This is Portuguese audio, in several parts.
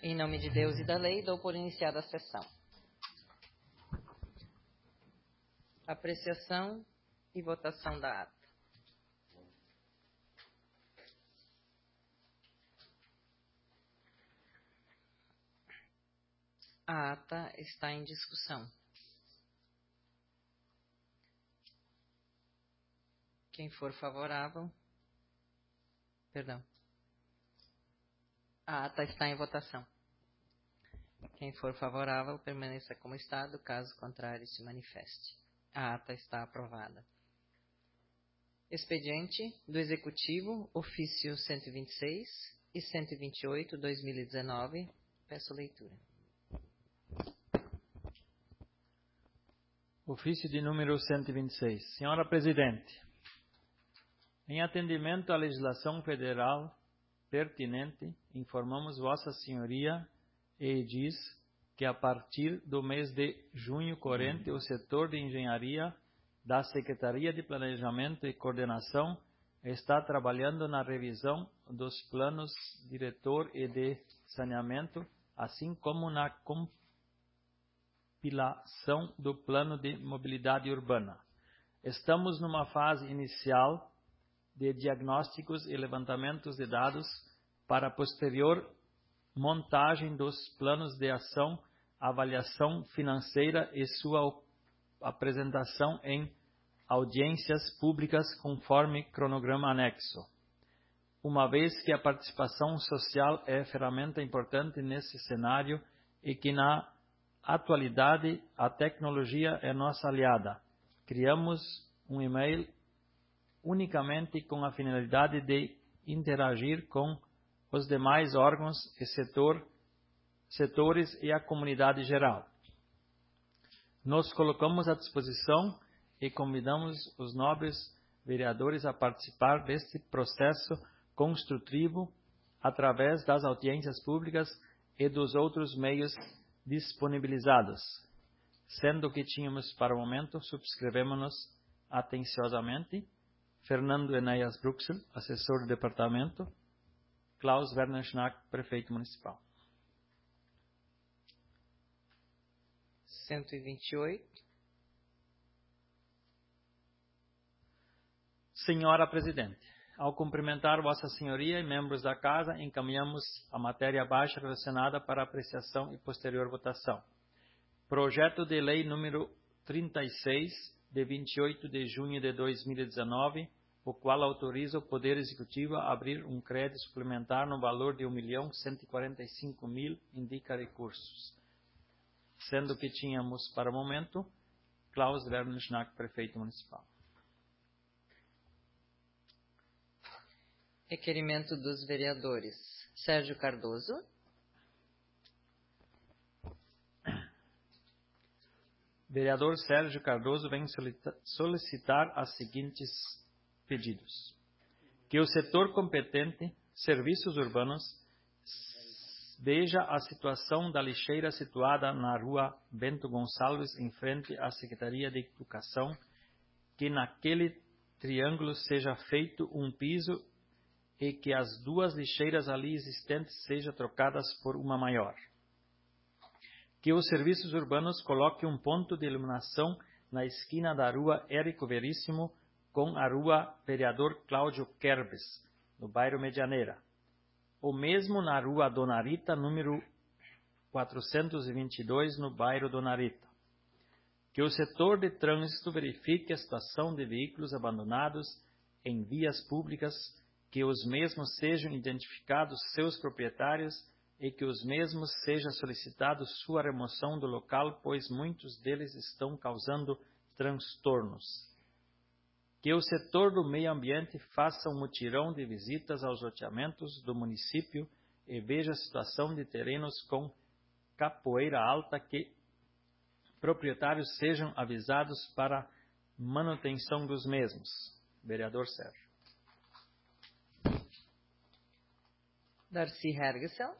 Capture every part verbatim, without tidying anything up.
Em nome de Deus e da lei, dou por iniciada a sessão. Apreciação e votação da ata. A ata está em discussão. Quem for favorável... Perdão. A ata está em votação. Quem for favorável, permaneça como está, caso contrário, se manifeste. A ata está aprovada. Expediente do Executivo, ofício cento e vinte e seis e cento e vinte e oito, dois mil e dezenove. Peço leitura. Ofício de número cento e vinte e seis. Senhora Presidente, em atendimento à legislação federal pertinente, informamos Vossa Senhoria e diz que a partir do mês de junho corrente, o setor de engenharia da Secretaria de Planejamento e Coordenação está trabalhando na revisão dos planos diretor e de saneamento, assim como na compilação do plano de mobilidade urbana. Estamos numa fase inicial de diagnósticos e levantamentos de dados para posterior montagem dos planos de ação, avaliação financeira e sua apresentação em audiências públicas conforme cronograma anexo. Uma vez que a participação social é ferramenta importante nesse cenário e que na atualidade a tecnologia é nossa aliada, criamos um e-mail unicamente com a finalidade de interagir com os demais órgãos e setor, setores e a comunidade geral. Nos colocamos à disposição e convidamos os nobres vereadores a participar deste processo construtivo através das audiências públicas e dos outros meios disponibilizados. Sendo que tínhamos para o momento, subscrevemos-nos atenciosamente Fernando Enéas Bruxel, assessor do departamento, Klaus Werner Schnack, prefeito municipal. cento e vinte e oito. Senhora Presidente, ao cumprimentar Vossa Senhoria e membros da Casa, encaminhamos a matéria abaixo relacionada para apreciação e posterior votação. Projeto de Lei número trinta e seis, de vinte e oito de junho de dois mil e dezenove, o qual autoriza o Poder Executivo a abrir um crédito suplementar no valor de um milhão cento e quarenta e cinco mil, indica recursos. Sendo que tínhamos, para o momento, Klaus Werner Schnack, prefeito municipal. Requerimento dos vereadores Sérgio Cardoso. Vereador Sérgio Cardoso vem solicitar as seguintes pedidos. Que o setor competente, serviços urbanos, veja a situação da lixeira situada na rua Bento Gonçalves, em frente à Secretaria de Educação, que naquele triângulo seja feito um piso e que as duas lixeiras ali existentes sejam trocadas por uma maior. Que os serviços urbanos coloquem um ponto de iluminação na esquina da rua Érico Veríssimo com a rua Vereador Cláudio Kerbes, no bairro Medianeira. O mesmo na rua Dona Rita, número quatrocentos e vinte e dois, no bairro Dona Rita. Que o setor de trânsito verifique a situação de veículos abandonados em vias públicas, que os mesmos sejam identificados seus proprietários e que os mesmos seja solicitado sua remoção do local, pois muitos deles estão causando transtornos. Que o setor do meio ambiente faça um mutirão de visitas aos loteamentos do município e veja a situação de terrenos com capoeira alta, que proprietários sejam avisados para manutenção dos mesmos. Vereador Sérgio. Darcy Hergesel.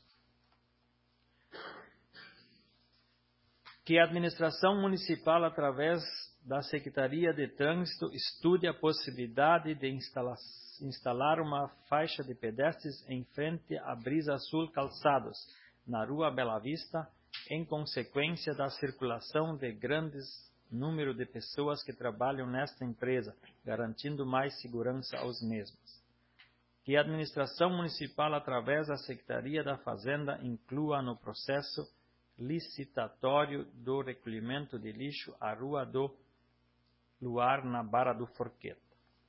Que a administração municipal, através da Secretaria de Trânsito, estude a possibilidade de instalar, instalar uma faixa de pedestres em frente à Brisa Sul Calçados, na Rua Bela Vista, em consequência da circulação de grandes número de pessoas que trabalham nesta empresa, garantindo mais segurança aos mesmos. Que a administração municipal, através da Secretaria da Fazenda, inclua no processo licitatório do recolhimento de lixo a Rua do Luar, na Barra do Forqueta.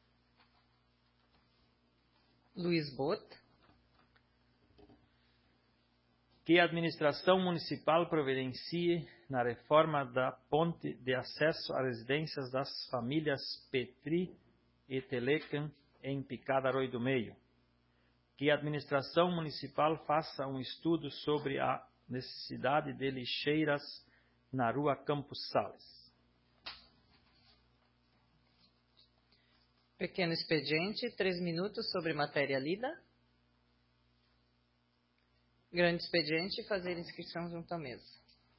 Luiz Bot. Que a administração municipal providencie na reforma da ponte de acesso às residências das famílias Petri e Telecan em Picada-Arroio do Meio. Que a administração municipal faça um estudo sobre a necessidade de lixeiras na Rua Campos Sales. Pequeno expediente, três minutos sobre matéria lida. Grande expediente, fazer inscrição junto à mesa.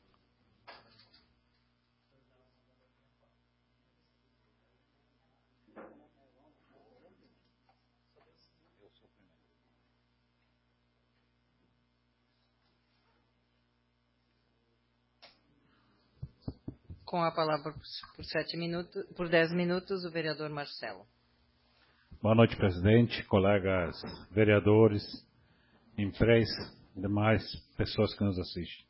Com a palavra por sete minutos, por dez minutos, o vereador Marcelo. Boa noite, presidente, colegas vereadores, imprensa e demais pessoas que nos assistem.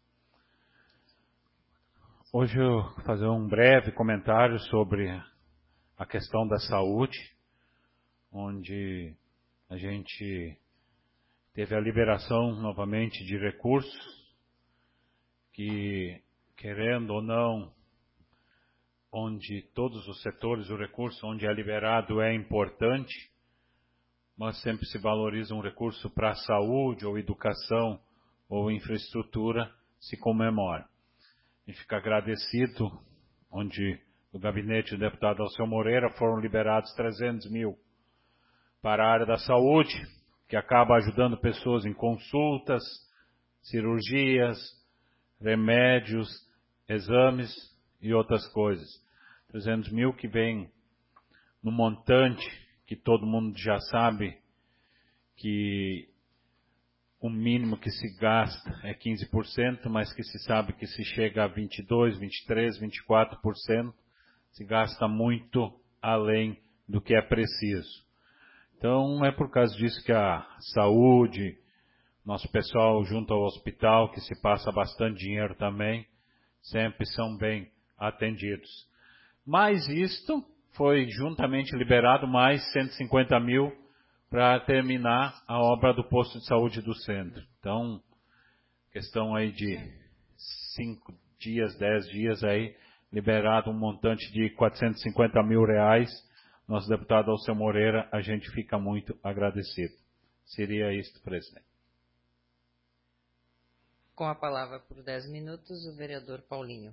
Hoje eu vou fazer um breve comentário sobre a questão da saúde, onde a gente teve a liberação novamente de recursos que, querendo ou não, onde todos os setores, o recurso onde é liberado é importante, mas sempre se valoriza um recurso para a saúde, ou educação, ou infraestrutura, se comemora. A gente fica agradecido, onde no gabinete do deputado Alceu Moreira foram liberados trezentos mil para a área da saúde, que acaba ajudando pessoas em consultas, cirurgias, remédios, exames e outras coisas. trezentos mil que vem no montante que todo mundo já sabe que o mínimo que se gasta é quinze por cento, mas que se sabe que se chega a vinte e dois por cento, vinte e três por cento, vinte e quatro por cento, se gasta muito além do que é preciso. Então é por causa disso que a saúde, nosso pessoal junto ao hospital, que se passa bastante dinheiro também, sempre são bem atendidos. Mas isto foi juntamente liberado mais cento e cinquenta mil para terminar a obra do posto de saúde do centro. Então, questão aí de cinco dias, dez dias aí, liberado um montante de quatrocentos e cinquenta mil reais. Nosso deputado Alceu Moreira, a gente fica muito agradecido. Seria isto, presidente. Com a palavra por dez minutos, o vereador Paulinho.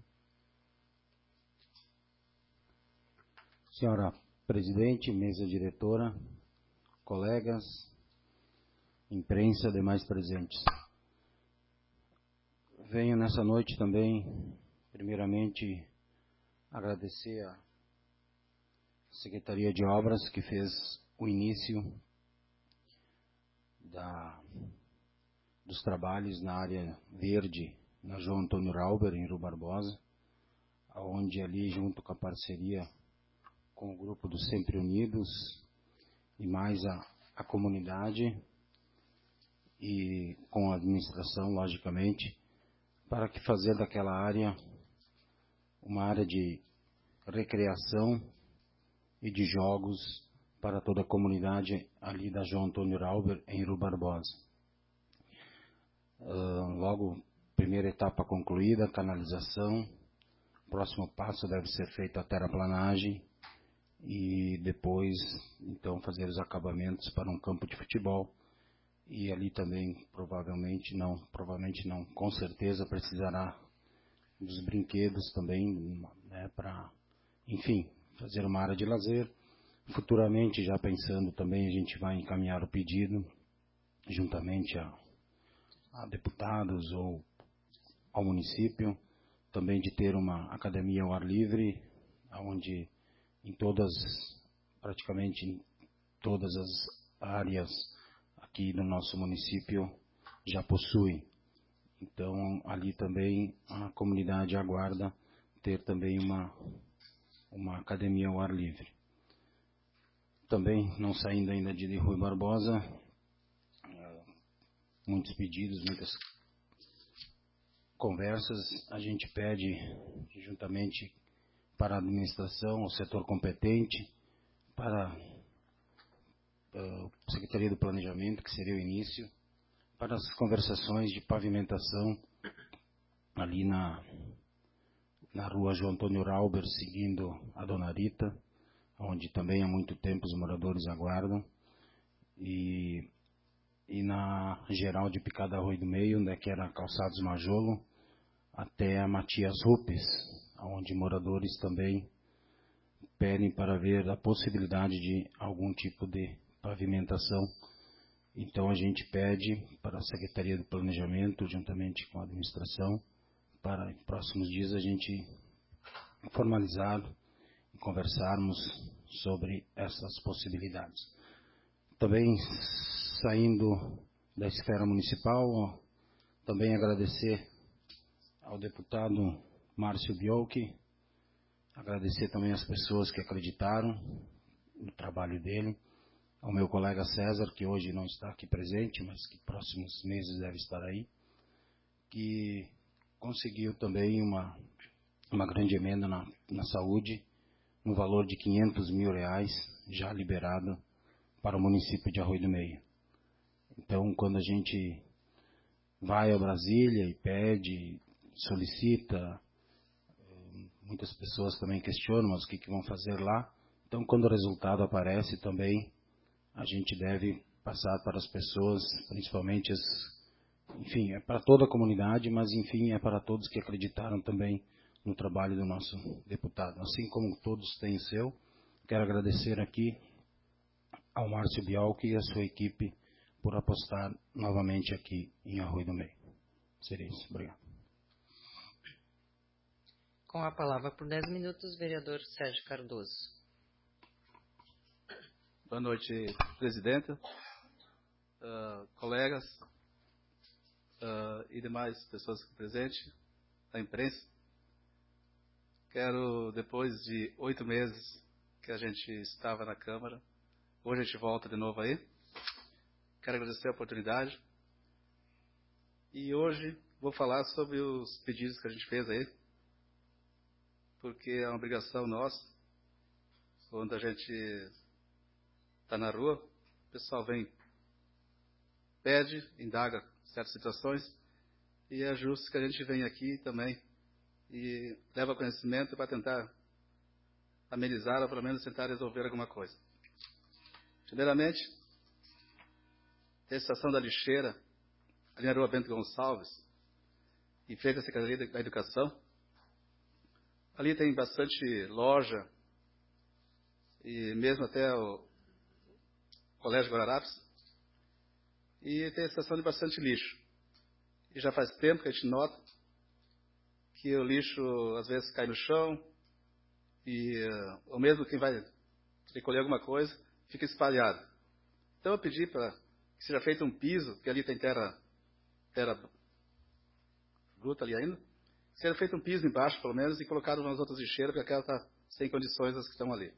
Senhora presidente, mesa diretora, colegas, imprensa, demais presentes. Venho nessa noite também, primeiramente, agradecer a Secretaria de Obras, que fez o início da, dos trabalhos na área verde, na João Antônio Rauber, em Rio Barbosa, onde ali, junto com a parceria com o grupo dos Sempre Unidos e mais a, a comunidade e com a administração, logicamente, para que fazer daquela área uma área de recreação e de jogos para toda a comunidade ali da João Antônio Rauber, em Rio Barbosa. Uh, logo, primeira etapa concluída, canalização. Próximo passo deve ser feito a terraplanagem e depois, então, fazer os acabamentos para um campo de futebol. E ali também, provavelmente não, provavelmente não, com certeza precisará dos brinquedos também, né, para, enfim, fazer uma área de lazer. Futuramente, já pensando também, a gente vai encaminhar o pedido, juntamente a, a deputados ou ao município, também de ter uma academia ao ar livre, onde em todas, praticamente em todas as áreas aqui no nosso município já possui. Então, ali também a comunidade aguarda ter também uma, uma academia ao ar livre. Também, não saindo ainda de Rui Barbosa, muitos pedidos, muitas conversas, a gente pede juntamente para a administração, o setor competente, para a Secretaria do Planejamento, que seria o início, para as conversações de pavimentação ali na, na rua João Antônio Rauber, seguindo a Dona Rita, onde também há muito tempo os moradores aguardam, e, e na geral de Picada Arroio do Meio, onde é que era Calçados Majolo, até a Matias Rupes, onde moradores também pedem para ver a possibilidade de algum tipo de pavimentação. Então a gente pede para a Secretaria do Planejamento, juntamente com a administração, para em próximos dias a gente formalizar e conversarmos sobre essas possibilidades. Também saindo da esfera municipal, também agradecer ao deputado Márcio Biolchi, agradecer também às pessoas que acreditaram no trabalho dele, ao meu colega César, que hoje não está aqui presente, mas que próximos meses deve estar aí, que conseguiu também uma, uma grande emenda na, na saúde, no valor de quinhentos mil reais, já liberado para o município de Arroio do Meio. Então, quando a gente vai a Brasília e pede, solicita, muitas pessoas também questionam, mas o que, que vão fazer lá? Então, quando o resultado aparece também, a gente deve passar para as pessoas, principalmente as, enfim, é para toda a comunidade, mas enfim, é para todos que acreditaram também no trabalho do nosso deputado. Assim como todos têm o seu, quero agradecer aqui ao Márcio Biolchi e a sua equipe por apostar novamente aqui em Arroio do Meio. Seria isso. Obrigado. Com a palavra por dez minutos, vereador Sérgio Cardoso. Boa noite, presidenta, uh, colegas uh, e demais pessoas presentes, da imprensa. Quero, depois de oito meses que a gente estava na Câmara, hoje a gente volta de novo aí. Quero agradecer a oportunidade. E hoje vou falar sobre os pedidos que a gente fez aí, porque é uma obrigação nossa, quando a gente está na rua, o pessoal vem, pede, indaga certas situações, e é justo que a gente venha aqui também e leva conhecimento para tentar amenizar ou pelo menos tentar resolver alguma coisa. Primeiramente, tem a situação da lixeira ali na rua Bento Gonçalves, em frente à Secretaria da Educação. Ali tem bastante loja e mesmo até o Colégio Guararapes, e tem a situação de bastante lixo. E já faz tempo que a gente nota que o lixo às vezes cai no chão, e uh, ou mesmo quem vai recolher alguma coisa, fica espalhado. Então eu pedi para que seja feito um piso, que ali tem terra, terra bruta ali ainda, que seja feito um piso embaixo pelo menos e colocado nas outras lixeiras, porque aquela está sem condições as que estão ali.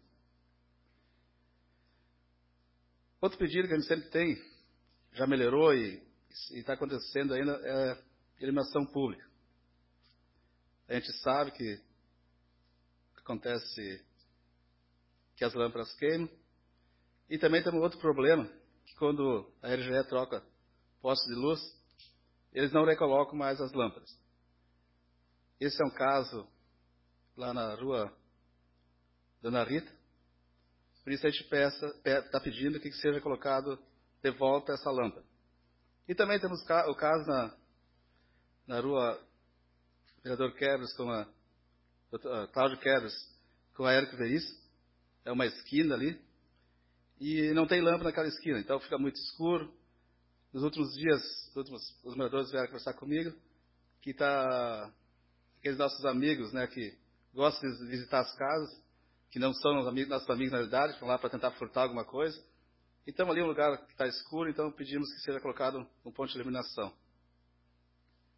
Outro pedido que a gente sempre tem, já melhorou e está acontecendo ainda, é a iluminação pública. A gente sabe que acontece que as lâmpadas queimam. E também temos outro problema, que quando a R G E troca postos de luz, eles não recolocam mais as lâmpadas. Esse é um caso lá na rua Dona Rita. Por isso a gente está pedindo que seja colocado de volta essa lâmpada. E também temos o caso na, na rua Vereador Quebres com a, a Cláudio Quebres com a Érico Veris. É uma esquina ali. E não tem lâmpada naquela esquina, então fica muito escuro. Nos últimos dias, os, últimos, os moradores vieram conversar comigo, que está aqueles nossos amigos, né, que gostam de visitar as casas, que não são os amigos, nossos amigos na realidade, estão lá para tentar furtar alguma coisa. Então ali é um lugar que está escuro, então pedimos que seja colocado um ponto de iluminação.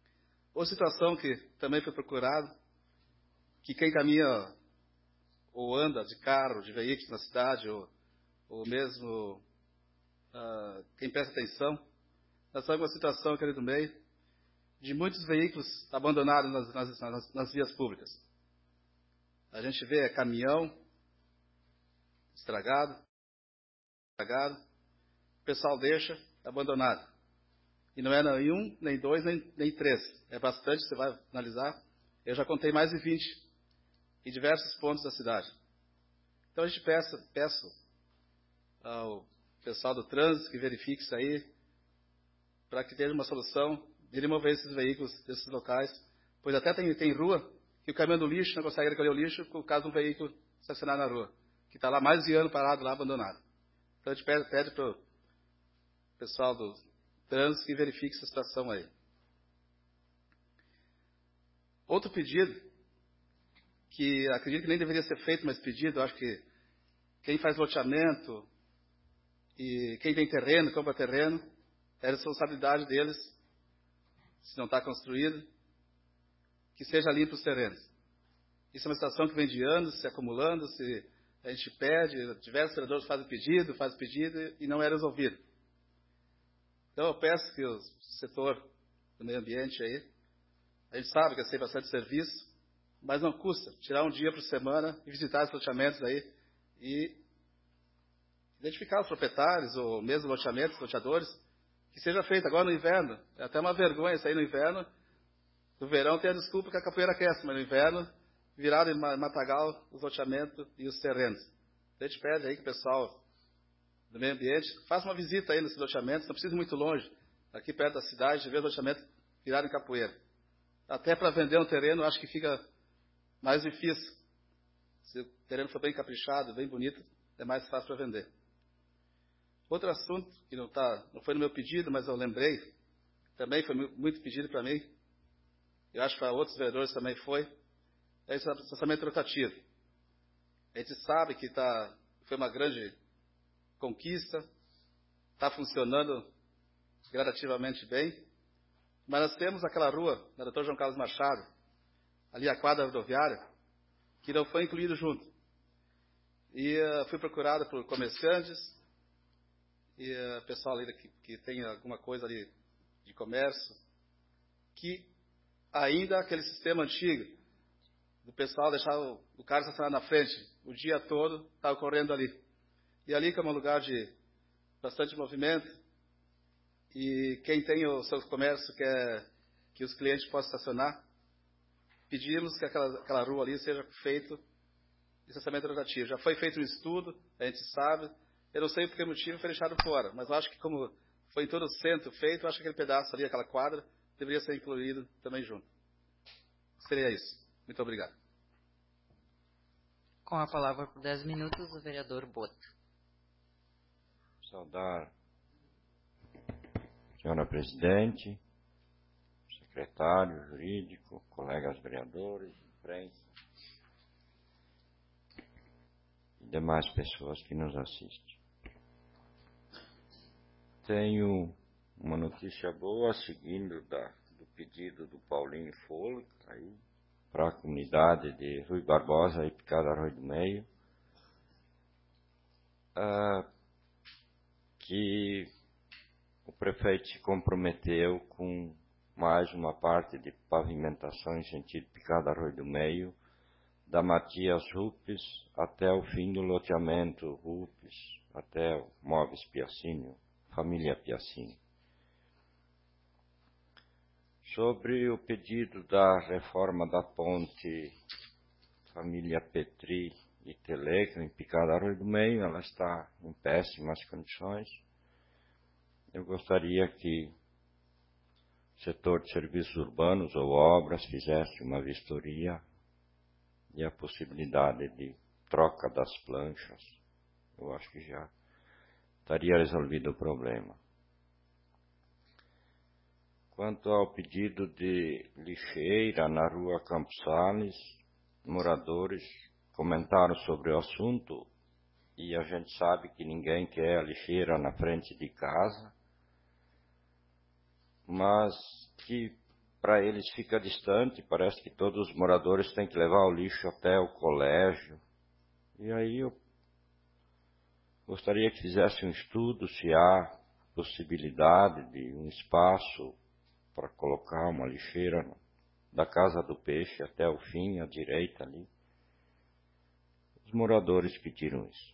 Outra situação que também foi procurado, que quem caminha ou anda de carro, de veículo na cidade, ou, ou mesmo uh, quem presta atenção, nós estamos com uma situação aqui do meio de muitos veículos abandonados nas, nas, nas, nas vias públicas. A gente vê caminhão estragado, estragado, o pessoal deixa abandonado. E não é nem um, nem dois, nem, nem três. É bastante, você vai analisar. Eu já contei mais de vinte em diversos pontos da cidade. Então a gente peça, peço ao pessoal do trânsito que verifique isso aí, para que tenha uma solução de remover esses veículos desses locais. Pois até tem, tem rua que o caminhão do lixo não consegue recolher o lixo por causa de um veículo estacionado na rua, que está lá mais de ano parado lá, abandonado. Então a gente pede, pede para o pessoal do trânsito que verifique essa situação aí. Outro pedido, que acredito que nem deveria ser feito, mas pedido, eu acho que quem faz loteamento e quem tem terreno, compra terreno, é responsabilidade deles, se não está construído, que seja limpo os terrenos. Isso é uma situação que vem de anos, se acumulando, se a gente pede, diversos vereadores fazem pedido, fazem pedido e não é resolvido. Então eu peço que o setor do meio ambiente aí, a gente sabe que é sempre bastante serviço, mas não custa tirar um dia por semana e visitar os loteamentos aí e identificar os proprietários ou mesmo loteamentos, loteadores, que seja feito agora no inverno. É até uma vergonha sair no inverno. No verão tem a desculpa que a capoeira aquece, mas no inverno viraram em matagal os loteamentos e os terrenos. A gente pede aí que o pessoal do meio ambiente faça uma visita aí nesses loteamentos, não precisa ir muito longe, aqui perto da cidade, de ver os loteamentos virarem em capoeira. Até para vender um terreno, eu acho que fica mais difícil. Se o terreno for bem caprichado, bem bonito, é mais fácil para vender. Outro assunto, que não, tá, não foi no meu pedido, mas eu lembrei, também foi muito pedido para mim, eu acho que para outros vereadores também foi, é esse orçamento rotativo. A gente sabe que tá, foi uma grande conquista, está funcionando gradativamente bem, mas nós temos aquela rua, na doutor João Carlos Machado, ali a quadra rodoviária, que não foi incluído junto. E uh, fui procurado por comerciantes, e uh, pessoal ali que, que tem alguma coisa ali de comércio, que ainda aquele sistema antigo, do pessoal deixar o, o carro estacionado na frente, o dia todo, está ocorrendo ali. E ali que é um lugar de bastante movimento, e quem tem o seu comércio quer que os clientes possam estacionar, pedimos que aquela, aquela rua ali seja feito licenciamento rotativo. Já foi feito um estudo, a gente sabe, eu não sei por que motivo foi deixado fora, mas eu acho que como foi em todo o centro feito, eu acho que aquele pedaço ali, aquela quadra, deveria ser incluído também junto. Seria isso. Muito obrigado. Com a palavra por dez minutos, o vereador Boto. Saudar a senhora presidente, secretário jurídico, colegas vereadores, imprensa e demais pessoas que nos assistem. Tenho uma notícia boa, seguindo da, do pedido do Paulinho Folo, aí, para a comunidade de Rui Barbosa e Picada Arroio do Meio, ah, que o prefeito se comprometeu com mais uma parte de pavimentação em sentido Picada Arroio do Meio, da Matias Rupes até o fim do loteamento Rupes, até o Móveis Piacínio, família Piacínio. Sobre o pedido da reforma da ponte família Petri e Teleco, em Picada Arroio do Meio, ela está em péssimas condições. Eu gostaria que o setor de serviços urbanos ou obras fizesse uma vistoria e a possibilidade de troca das planchas. Eu acho que já estaria resolvido o problema. Quanto ao pedido de lixeira na rua Campos Sales, moradores comentaram sobre o assunto e a gente sabe que ninguém quer a lixeira na frente de casa, mas que para eles fica distante, parece que todos os moradores têm que levar o lixo até o colégio. E aí eu gostaria que fizesse um estudo se há possibilidade de um espaço para colocar uma lixeira da Casa do Peixe até o fim, à direita ali. Os moradores pediram isso.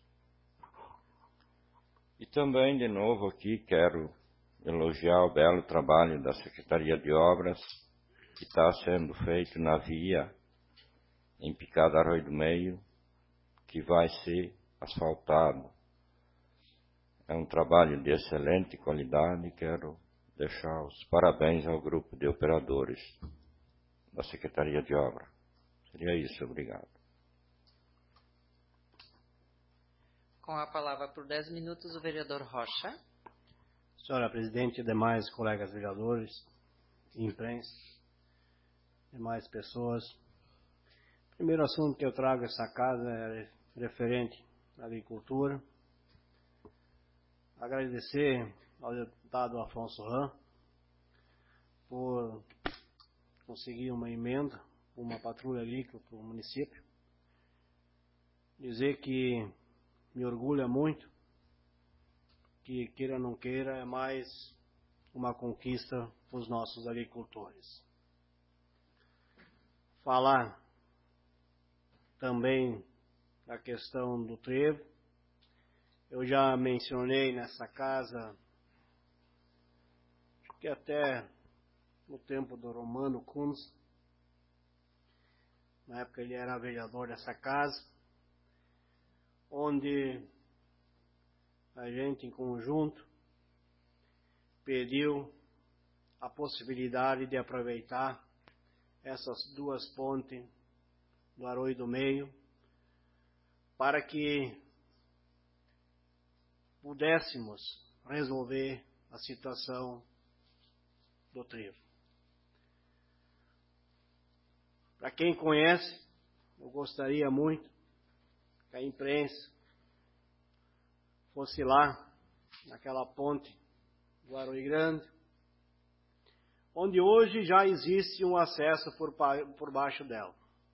E também, de novo, aqui quero elogiar o belo trabalho da Secretaria de Obras que está sendo feito na via em Picada Arroio do Meio, que vai ser asfaltado. É um trabalho de excelente qualidade e quero deixar os parabéns ao grupo de operadores da Secretaria de Obra. Seria isso, obrigado. Com a palavra por dez minutos, o vereador Rocha. Senhora Presidente, demais colegas vereadores, imprensa, demais pessoas. O primeiro assunto que eu trago a essa casa é referente à agricultura. Agradecer ao deputado Afonso Ram por conseguir uma emenda, uma patrulha agrícola para o município. Dizer que me orgulha muito, que queira ou não queira, é mais uma conquista para os nossos agricultores. Falar também da questão do trevo. Eu já mencionei nessa casa, acho que até no tempo do Romano Kunz, na época ele era vereador dessa casa, onde a gente em conjunto pediu a possibilidade de aproveitar essas duas pontes do Arroio do Meio para que pudéssemos resolver a situação do trevo. Para quem conhece, eu gostaria muito que a imprensa fosse lá, naquela ponte do Arroio Grande, onde hoje já existe um acesso por, por baixo dela.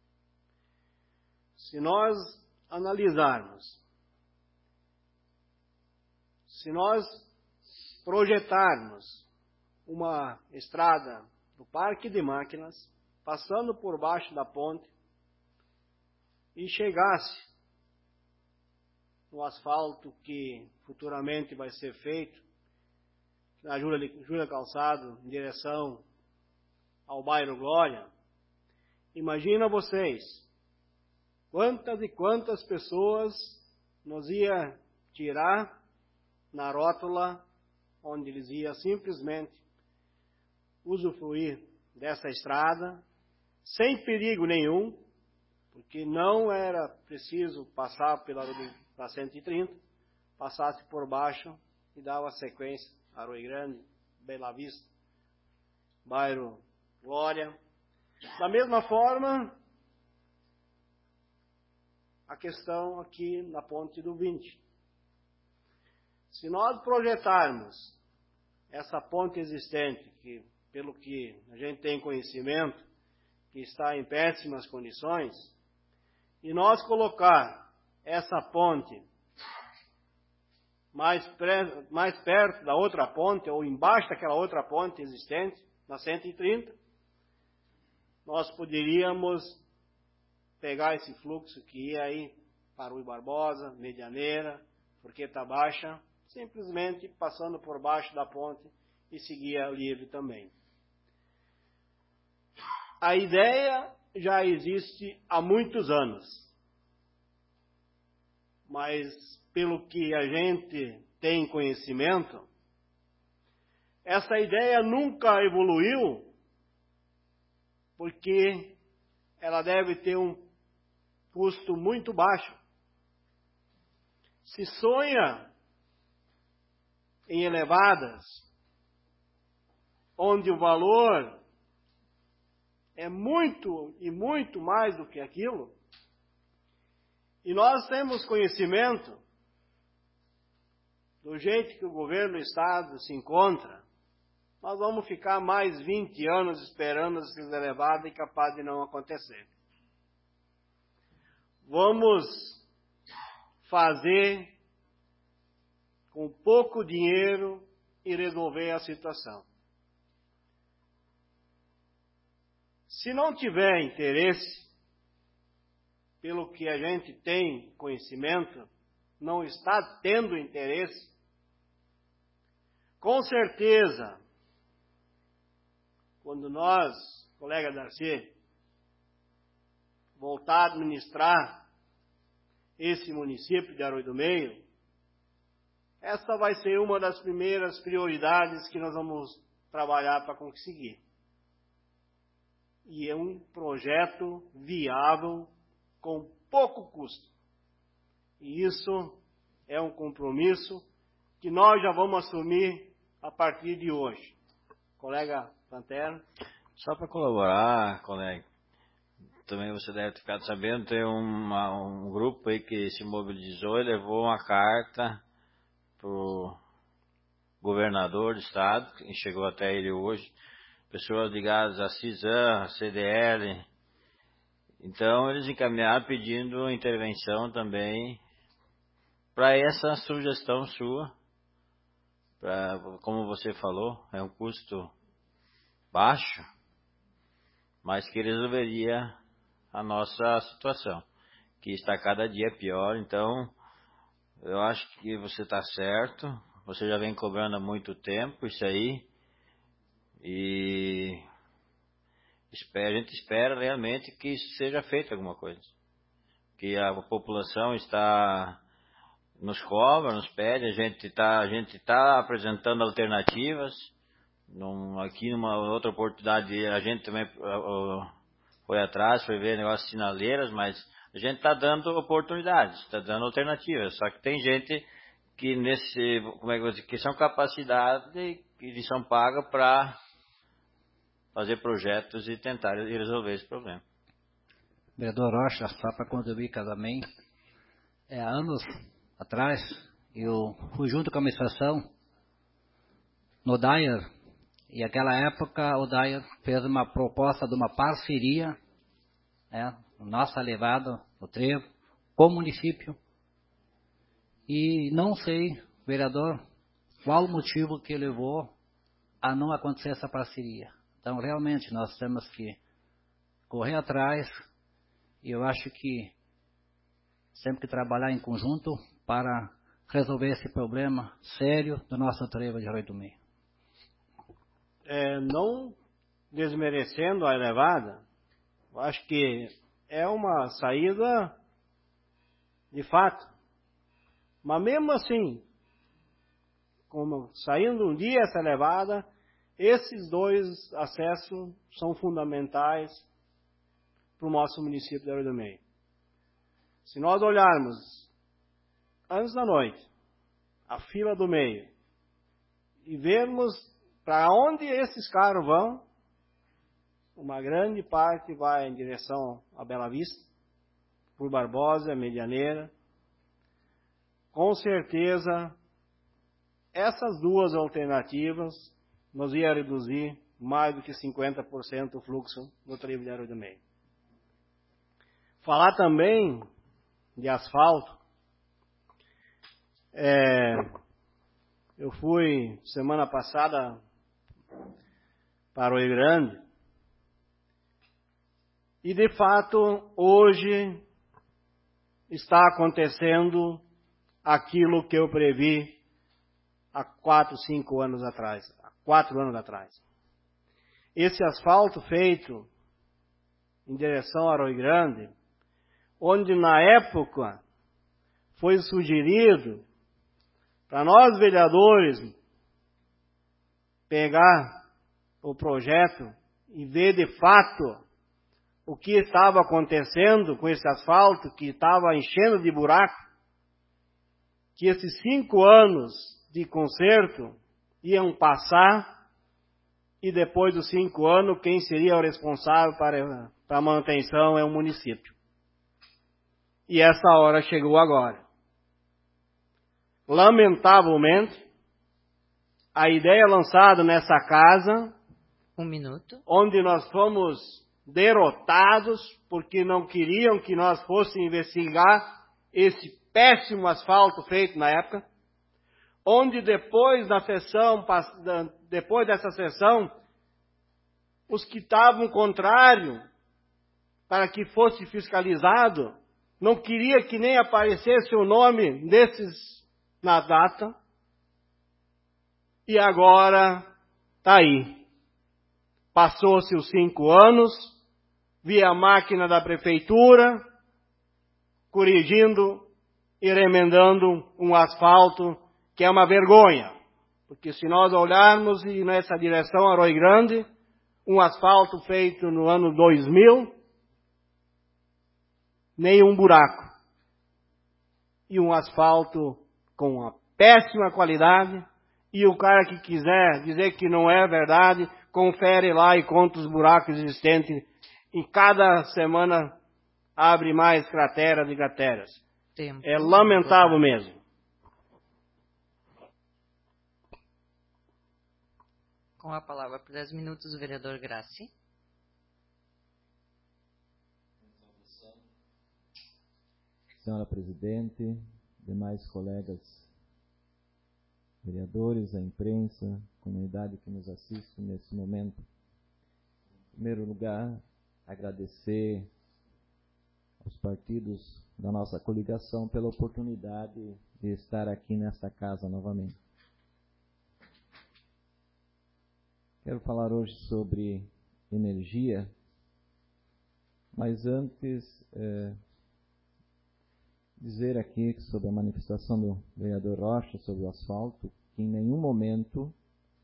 Se nós analisarmos, se nós projetarmos uma estrada do Parque de Máquinas, passando por baixo da ponte, e chegasse no asfalto que futuramente vai ser feito, na Júlia, Júlia Calçado, em direção ao bairro Glória, imagina vocês, quantas e quantas pessoas nos ia tirar na rótula, onde eles iam simplesmente usufruir dessa estrada, sem perigo nenhum, porque não era preciso passar pela da cento e trinta, passasse por baixo e dava sequência a Arroio Grande, Bela Vista, bairro Glória. Da mesma forma, a questão aqui na ponte do vinte. Se nós projetarmos essa ponte existente, que pelo que a gente tem conhecimento, que está em péssimas condições, e nós colocar essa ponte mais, pré, mais perto da outra ponte, ou embaixo daquela outra ponte existente, na cento e trinta, nós poderíamos pegar esse fluxo que ia aí para Rui Barbosa, Medianeira, Forqueta Baixa, simplesmente passando por baixo da ponte e seguia livre também. A ideia já existe há muitos anos, mas pelo que a gente tem conhecimento, essa ideia nunca evoluiu, porque ela deve ter um custo muito baixo. Se sonha em elevadas, onde o valor é muito e muito mais do que aquilo, e nós temos conhecimento do jeito que o governo do Estado se encontra, nós vamos ficar mais vinte anos esperando esses elevados e capaz de não acontecer. Vamos fazer com pouco dinheiro e resolver a situação. Se não tiver interesse, pelo que a gente tem conhecimento, não está tendo interesse, com certeza, quando nós, colega Darcy, voltar a administrar esse município de Arroio do Meio, essa vai ser uma das primeiras prioridades que nós vamos trabalhar para conseguir. E é um projeto viável com pouco custo. E isso é um compromisso que nós já vamos assumir a partir de hoje. Colega Pantera? Só para colaborar, colega, também você deve ter ficado sabendo, tem uma, um grupo aí que se mobilizou e levou uma carta para o governador do estado, que chegou até ele hoje, pessoas ligadas à CISAM, à C D L. Então, eles encaminharam pedindo intervenção também para essa sugestão sua. Pra, como você falou, é um custo baixo, mas que resolveria a nossa situação, que está cada dia pior. Então, eu acho que você está certo, você já vem cobrando há muito tempo isso aí, e a gente espera realmente que seja feita alguma coisa. Que a população está, nos cobra, nos pede, a gente está a gente tá apresentando alternativas. Num, aqui numa outra oportunidade a gente também uh, foi atrás, foi ver negócio de sinaleiras, mas a gente está dando oportunidades, está dando alternativas. Só que tem gente que nesse, como é que eu vou dizer, que são capacidade que são pagas para fazer projetos e tentar resolver esse problema. Vereador Rocha, só para contribuir também, é, há anos atrás, eu fui junto com a administração no Dyer, e naquela época o Dyer fez uma proposta de uma parceria, né, nossa levada, o Trevo, com o município, e não sei, vereador, qual o motivo que levou a não acontecer essa parceria. Então, realmente, nós temos que correr atrás, e eu acho que temos que trabalhar em conjunto para resolver esse problema sério do nosso trevo de Arroio do Meio. É, não desmerecendo a elevada, eu acho que é uma saída de fato. Mas mesmo assim, como saindo um dia essa elevada, esses dois acessos são fundamentais para o nosso município de Arroio do Meio. Se nós olharmos antes da noite a fila do meio e vermos para onde esses carros vão, uma grande parte vai em direção a Bela Vista, por Barbosa, Medianeira. Com certeza, essas duas alternativas nos ia reduzir mais do que cinquenta por cento o fluxo do trevo de Arroio do Meio. Falar também de asfalto. É, eu fui semana passada para o Rio Grande e, de fato, hoje está acontecendo aquilo que eu previ há quatro, cinco anos atrás, há quatro anos atrás. Esse asfalto feito em direção ao Rio Grande, onde na época foi sugerido para nós vereadores pegar o projeto e ver de fato o que estava acontecendo com esse asfalto que estava enchendo de buraco, que esses cinco anos de conserto iam passar e depois dos cinco anos quem seria o responsável para, para a manutenção é o município. E essa hora chegou agora. Lamentavelmente, a ideia lançada nessa casa, um minuto, onde nós fomos derrotados porque não queriam que nós fôssemos investigar esse péssimo asfalto feito na época, onde depois da sessão, depois dessa sessão, os que estavam contrário para que fosse fiscalizado, não queria que nem aparecesse o nome desses na data, e agora está aí. Passou-se os cinco anos, vi a máquina da prefeitura corrigindo e remendando um asfalto que é uma vergonha. Porque se nós olharmos nessa direção Arroio Grande, um asfalto feito no ano dois mil, nem um buraco. E um asfalto com uma péssima qualidade, e o cara que quiser dizer que não é verdade, confere lá e conta os buracos existentes. E cada semana abre mais crateras e crateras. Tempo. É lamentável mesmo. Com a palavra por dez minutos, o vereador Graci. Senhora Presidente, demais colegas vereadores, a imprensa, comunidade que nos assiste nesse momento. Em primeiro lugar, agradecer aos partidos da nossa coligação pela oportunidade de estar aqui nesta casa novamente. Quero falar hoje sobre energia, mas antes é, dizer aqui sobre a manifestação do vereador Rocha sobre o asfalto, que em nenhum momento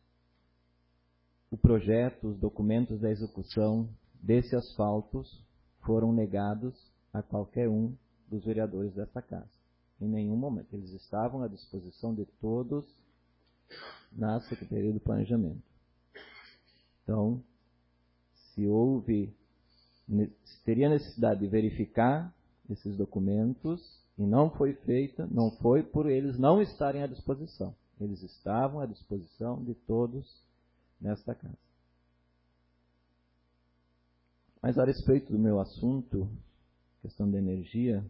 o projeto, os documentos da execução desse asfalto foram negados a qualquer um dos vereadores desta casa. Em nenhum momento. Eles estavam à disposição de todos na Secretaria do Planejamento. Então, se houve, se teria necessidade de verificar esses documentos e não foi feita, não foi por eles não estarem à disposição. Eles estavam à disposição de todos nesta casa. Mas a respeito do meu assunto, questão da energia,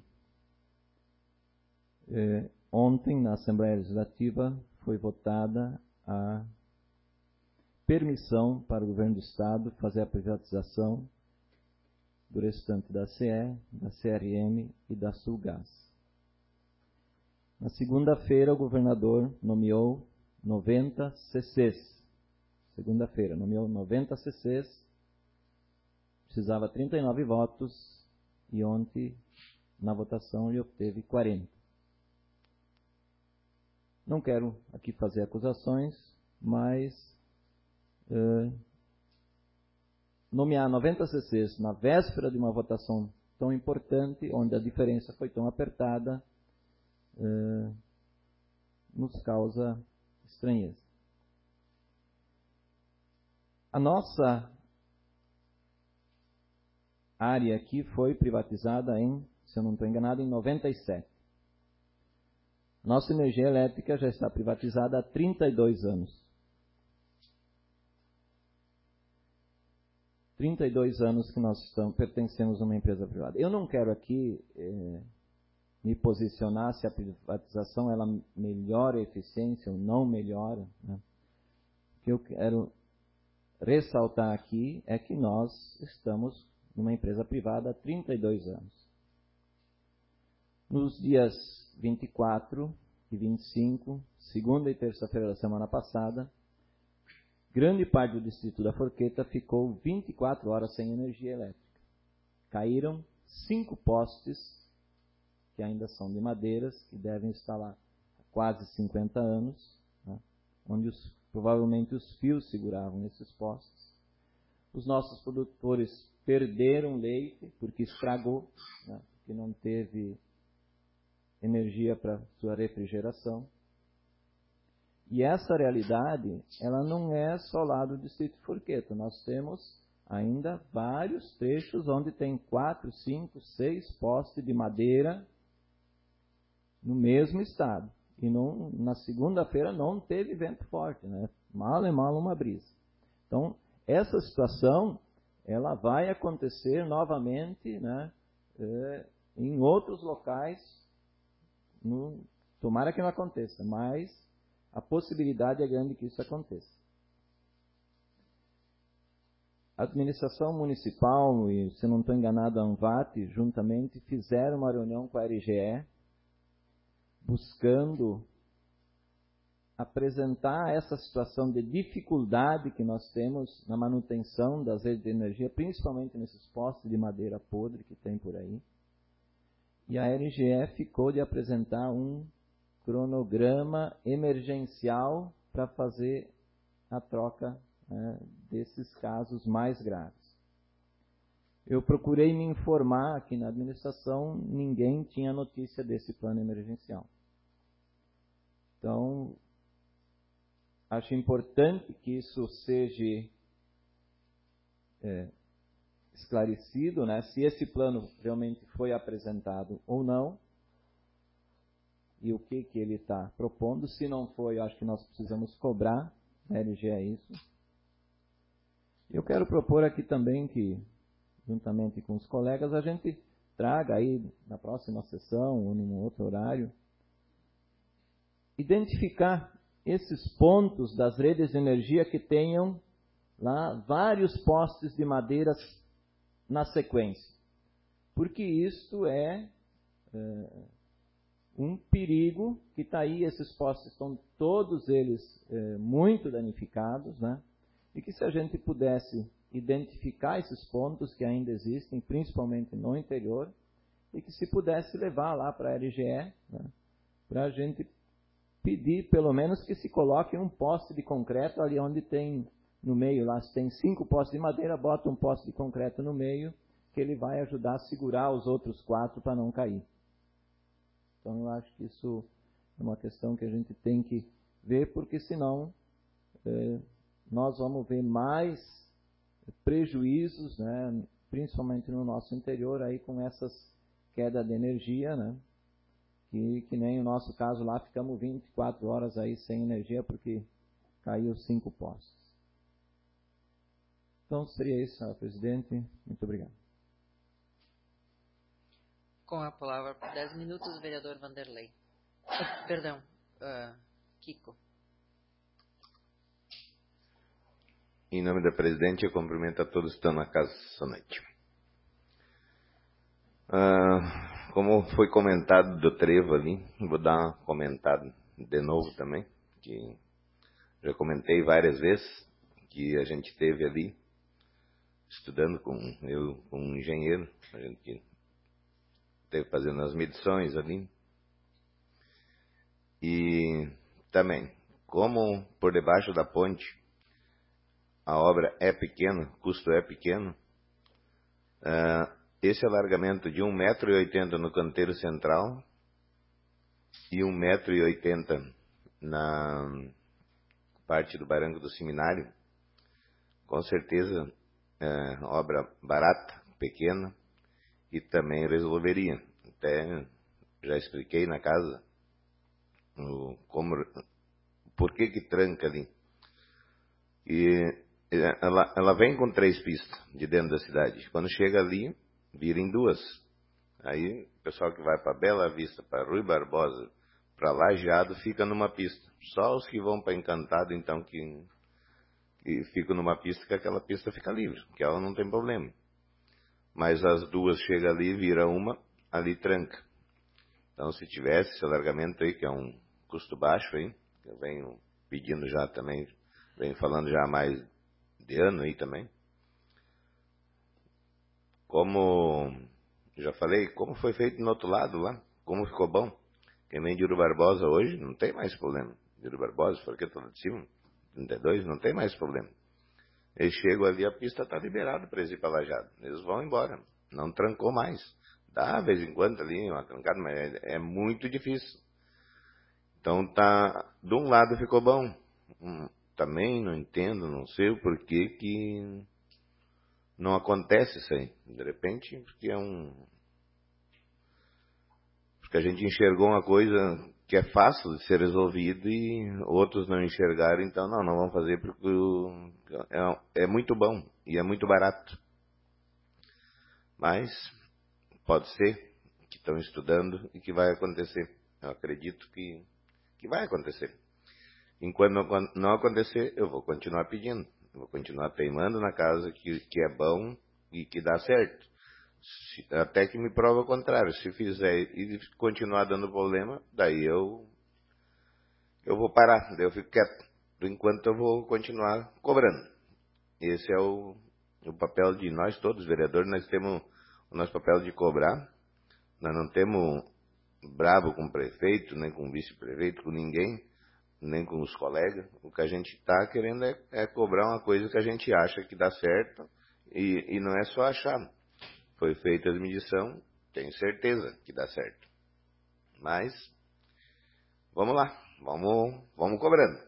eh, ontem na Assembleia Legislativa foi votada a permissão para o governo do Estado fazer a privatização do restante da C E, da C R M e da Sulgás. Na segunda-feira, o governador nomeou noventa C Cs. Segunda-feira, nomeou noventa C Cs, precisava trinta e nove votos, e ontem, na votação, ele obteve quarenta. Não quero aqui fazer acusações, mas uh, nomear noventa C Cs na véspera de uma votação tão importante, onde a diferença foi tão apertada, uh, nos causa estranheza. A nossa área aqui foi privatizada em, se eu não estou enganado, em noventa e sete. Nossa energia elétrica já está privatizada há trinta e dois anos. trinta e dois anos que nós estamos, pertencemos a uma empresa privada. Eu não quero aqui eh, me posicionar se a privatização ela melhora a eficiência ou não melhora. Né? O que eu quero ressaltar aqui é que nós estamos numa empresa privada há trinta e dois anos. Nos dias vinte e quatro e vinte e cinco, segunda e terça-feira da semana passada, grande parte do distrito da Forqueta ficou vinte e quatro horas sem energia elétrica. Caíram cinco postes, que ainda são de madeiras, que devem estar lá há quase cinquenta anos, né, onde os, provavelmente os fios seguravam esses postes. Os nossos produtores perderam leite porque estragou, né, porque não teve energia para sua refrigeração. E essa realidade, ela não é só lá do distrito de Forqueta. Nós temos ainda vários trechos onde tem quatro, cinco, seis postes de madeira no mesmo estado. E não, na segunda-feira não teve vento forte, né? Mal e mal uma brisa. Então, essa situação, ela vai acontecer novamente, né? É, em outros locais. No, tomara que não aconteça, mas a possibilidade é grande que isso aconteça. A administração municipal, e se não estou enganado, a ANVAT, juntamente, fizeram uma reunião com a R G E, buscando apresentar essa situação de dificuldade que nós temos na manutenção das redes de energia, principalmente nesses postes de madeira podre que tem por aí. E a R G E ficou de apresentar um cronograma emergencial para fazer a troca, né, desses casos mais graves. Eu procurei me informar aqui na administração, ninguém tinha notícia desse plano emergencial. Então, acho importante que isso seja é, esclarecido, né, se esse plano realmente foi apresentado ou não, e o que, que ele está propondo. Se não foi, eu acho que nós precisamos cobrar na L G E isso. Eu quero propor aqui também que, juntamente com os colegas, a gente traga aí na próxima sessão ou num outro horário, identificar esses pontos das redes de energia que tenham lá vários postes de madeiras na sequência. Porque isto é, é um perigo que está aí, esses postes estão todos eles é, muito danificados, né? E que se a gente pudesse identificar esses pontos que ainda existem, principalmente no interior, e que se pudesse levar lá para a L G E, né, para a gente pedir pelo menos que se coloque um poste de concreto ali onde tem no meio, lá se tem cinco postes de madeira, bota um poste de concreto no meio, que ele vai ajudar a segurar os outros quatro para não cair. Então eu acho que isso é uma questão que a gente tem que ver, porque senão é, nós vamos ver mais prejuízos, né, principalmente no nosso interior, aí com essas quedas de energia, né, que, que nem o nosso caso lá, ficamos vinte e quatro horas aí sem energia porque caiu cinco postes. Então seria isso, senhor presidente. Muito obrigado. Com a palavra por dez minutos, o vereador Vanderlei. Uh, perdão, uh, Kiko. Em nome da presidente, eu cumprimento a todos que estão na casa essa noite. Uh, como foi comentado do trevo ali, vou dar uma comentada de novo também, que já comentei várias vezes, que a gente teve ali, estudando com eu, com um engenheiro, a gente esteve fazendo as medições ali, e também, como por debaixo da ponte, a obra é pequena, o custo é pequeno, uh, esse alargamento de um metro e oitenta no canteiro central e um metro e oitenta na parte do barranco do seminário, com certeza é obra barata, pequena, e também resolveria. Até já expliquei na casa o, como, por que que tranca ali. E ela, ela vem com três pistas de dentro da cidade. Quando chega ali, vira em duas. Aí o pessoal que vai para Bela Vista, para Rui Barbosa, para Lajeado, fica numa pista. Só os que vão para Encantado, então, que, que ficam numa pista, que aquela pista fica livre, que ela não tem problema. Mas as duas chegam ali, vira uma, ali tranca. Então, se tivesse esse alargamento aí, que é um custo baixo aí, que eu venho pedindo já também, venho falando já há mais de ano aí também. Como já falei, como foi feito no outro lado lá, como ficou bom. Quem vem de Uru Barbosa hoje não tem mais problema. De Uru Barbosa, porque eu estou lá de cima, trinta e dois, não tem mais problema. Eles chegam ali, a pista está liberada para eles ir para Lajeado. Eles vão embora, não trancou mais. Dá, de vez em quando ali, uma trancada, mas é, é muito difícil. Então, tá, de um lado ficou bom. Hum, também não entendo, não sei o porquê que não acontece isso aí. De repente, porque é um... Porque a gente enxergou uma coisa que é fácil de ser resolvido e outros não enxergaram, então não, não vamos fazer porque é, é muito bom e é muito barato. Mas pode ser que estão estudando e que vai acontecer. Eu acredito que, que vai acontecer. Enquanto não, não acontecer, eu vou continuar pedindo. Eu vou continuar teimando na casa que, que é bom e que dá certo. Se, até que me prova o contrário. Se fizer e continuar dando problema, daí eu, eu vou parar, daí eu fico quieto. Por enquanto eu vou continuar cobrando. Esse é o, o papel de nós todos, vereadores. Nós temos o nosso papel de cobrar. Nós não temos bravo com o prefeito, nem com o vice-prefeito, com ninguém, nem com os colegas. O que a gente está querendo é, é cobrar uma coisa que a gente acha que dá certo. E, e não é só achar. Foi feita a medição, tenho certeza que dá certo. Mas, vamos lá, vamos, vamos cobrando.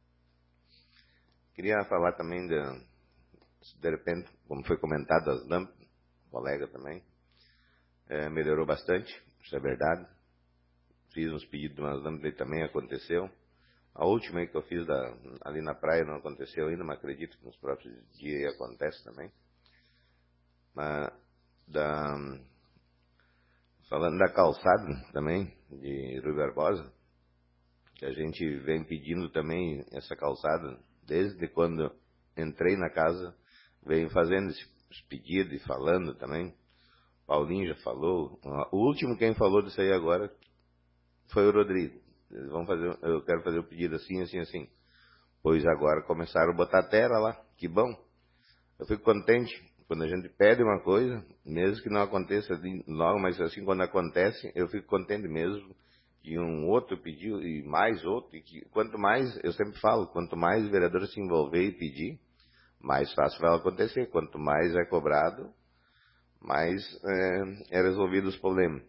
Queria falar também, de, de repente, como foi comentado, das lâmpadas, o colega também, é, melhorou bastante, isso é verdade. Fiz uns pedidos de umas lâmpadas e também aconteceu. A última que eu fiz da, ali na praia não aconteceu ainda, mas acredito que nos próximos dias acontece também. Mas, Da, falando da calçada também, de Rui Barbosa, que a gente vem pedindo também essa calçada, desde quando entrei na casa, vem fazendo esses pedidos e falando também. Paulinho já falou, o último quem falou disso aí agora foi o Rodrigo. Eles vão fazer, eu quero fazer o pedido assim, assim, assim. Pois agora começaram a botar terra lá, que bom. Eu fico contente. Quando a gente pede uma coisa, mesmo que não aconteça logo, mas assim, quando acontece, eu fico contente mesmo que um outro pediu e mais outro. E que, quanto mais, eu sempre falo, quanto mais o vereador se envolver e pedir, mais fácil vai acontecer. Quanto mais é cobrado, mais é, é resolvido os problemas.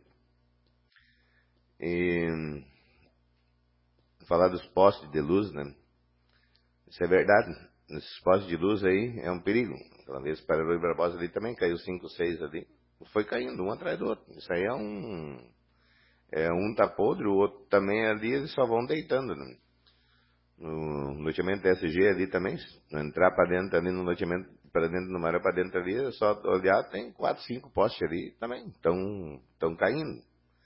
E falar dos postes de luz, né? Isso é verdade. Esses postes de luz aí é um perigo. Aquela vez para o Rui Barbosa ali também caiu cinco, seis ali. Foi caindo um atrás do outro. Isso aí é um... É, um tá podre, o outro também ali, eles só vão deitando. Né? No loteamento S G ali também, entrar para dentro ali no loteamento, para dentro do mar, para dentro ali, é só olhar, tem quatro, cinco postes ali também. Estão caindo.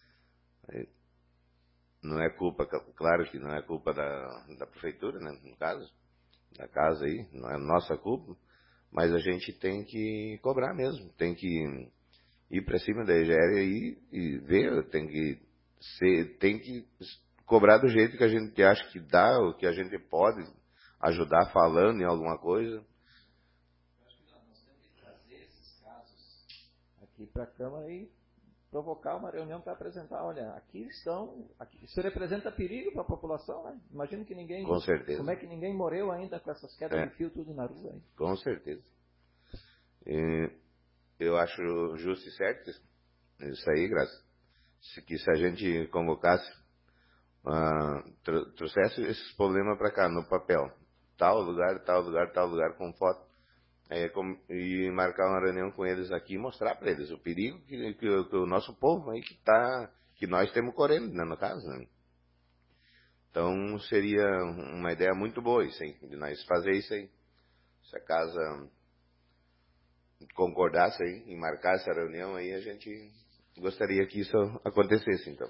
Não é culpa, claro que não é culpa da, da prefeitura, né, no caso, da casa aí, não é nossa culpa. Mas a gente tem que cobrar mesmo, tem que ir para cima da E G R aí e ver, tem que ser, tem que cobrar do jeito que a gente acha que dá, ou que a gente pode ajudar falando em alguma coisa. Acho que nós temos que trazer esses casos aqui para a Câmara e provocar uma reunião para apresentar, olha, aqui estão, aqui, isso representa perigo para a população, né? Imagino que ninguém... Com certeza. Como é que ninguém morreu ainda com essas quedas é. de fio tudo na rua? Hein? Com certeza. E eu acho justo e certo isso aí, Graça, que se a gente convocasse, uh, tr trouxesse esses problemas para cá, no papel, tal lugar, tal lugar, tal lugar, com foto, É, com, e marcar uma reunião com eles aqui e mostrar para eles o perigo que, que, que o nosso povo aí que tá, que nós temos correndo, né, no caso, né? Então seria uma ideia muito boa isso aí, de nós fazer isso aí. Se a casa concordasse aí em marcar essa reunião aí, a gente gostaria que isso acontecesse, então.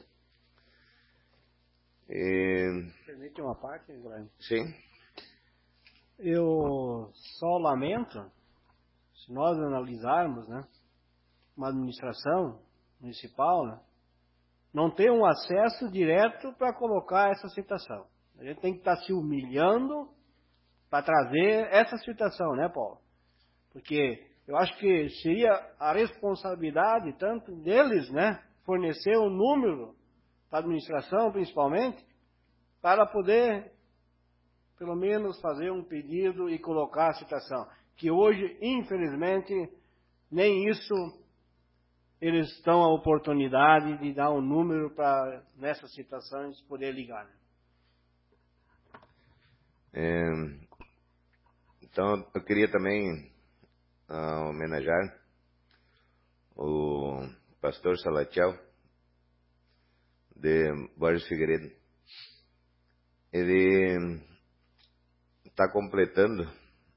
E... Permite uma parte, Guilherme? Sim. Eu só lamento, se nós analisarmos, né, uma administração municipal, né, não ter um acesso direto para colocar essa situação. A gente tem que estar se humilhando para trazer essa situação, né, Paulo? Porque eu acho que seria a responsabilidade tanto deles, né, fornecer um número para a administração, principalmente, para poder pelo menos fazer um pedido e colocar a situação. Que hoje, infelizmente, nem isso eles dão a oportunidade de dar um número para, nessas situações, poder ligar. Né? É, então, eu queria também uh, homenagear o pastor Salatiel de Borges Figueiredo. ele está completando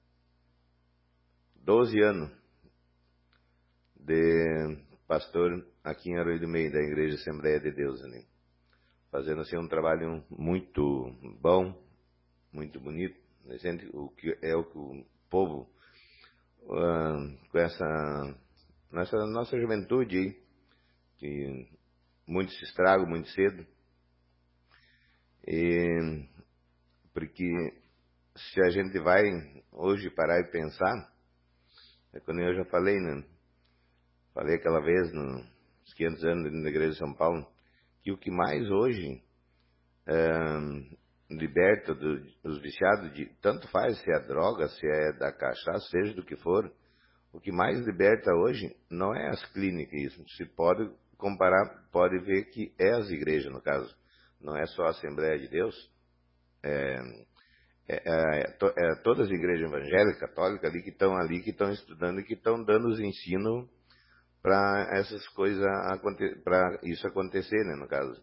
doze anos de pastor aqui em Arroio do Meio, da Igreja Assembleia de Deus, né? Fazendo assim um trabalho muito bom, muito bonito, né? O que é o que o povo, uh, com essa nossa, nossa juventude aí, que muito se estraga muito cedo, e porque se a gente vai hoje parar e pensar, é quando eu já falei, né? Falei aquela vez, nos quinhentos anos na Igreja de São Paulo, que o que mais hoje é, liberta do, os viciados, de, tanto faz se é droga, se é da cachaça, seja do que for, o que mais liberta hoje não é as clínicas, isso. Se pode comparar, pode ver que é as igrejas, no caso. Não é só a Assembleia de Deus, é, é, é, to, é todas as igrejas evangélicas, católicas ali que estão ali, que estão estudando e que estão dando os ensinos para essas coisas, para isso acontecer, né, no caso.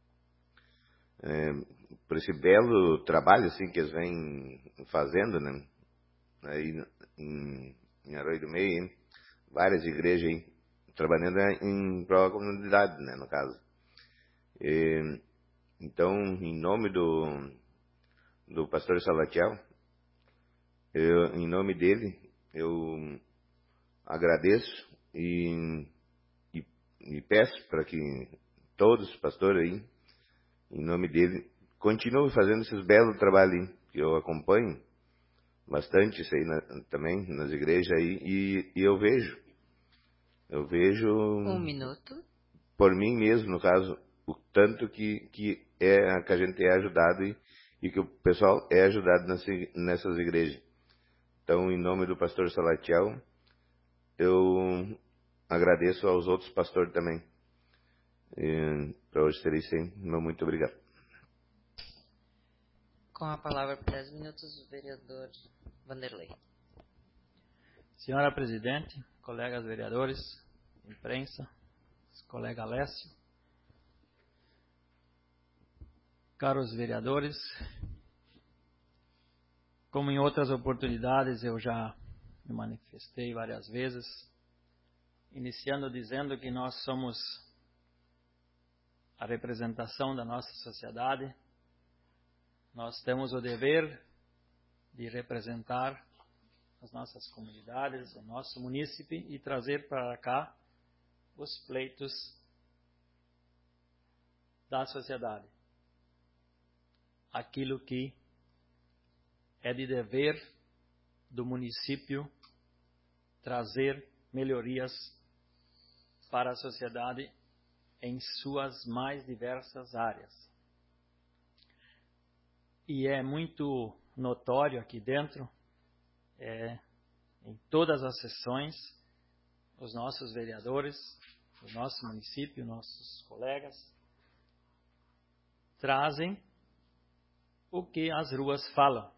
É, por esse belo trabalho, assim, que eles vêm fazendo, né, aí em, em Arroio do Meio, hein? Várias igrejas aí, trabalhando em prol da comunidade, né, no caso. E, então, em nome do, do pastor Salatiel, eu, em nome dele, eu agradeço e, e, e peço para que todos os pastores aí, em nome dele, continuem fazendo esses belos trabalhos aí, que eu acompanho bastante isso aí na, também, nas igrejas aí, e, e eu vejo, eu vejo... Um minuto. Por mim mesmo, no caso, o tanto que, que, é, que a gente é ajudado e, e que o pessoal é ajudado nessa, nessas igrejas. Então, em nome do pastor Salatiel, eu agradeço aos outros pastores também. Para hoje seria isso aí. Meu muito obrigado. Com a palavra por dez minutos, o vereador Vanderlei. Senhora Presidente, colegas vereadores, imprensa, colega Alessio, caros vereadores, como em outras oportunidades eu já me manifestei várias vezes, iniciando dizendo que nós somos a representação da nossa sociedade, nós temos o dever de representar as nossas comunidades, o nosso munícipe e trazer para cá os pleitos da sociedade. Aquilo que é de dever do município trazer melhorias para a sociedade em suas mais diversas áreas. E é muito notório aqui dentro, é, em todas as sessões, os nossos vereadores, o nosso município, nossos colegas, trazem o que as ruas falam.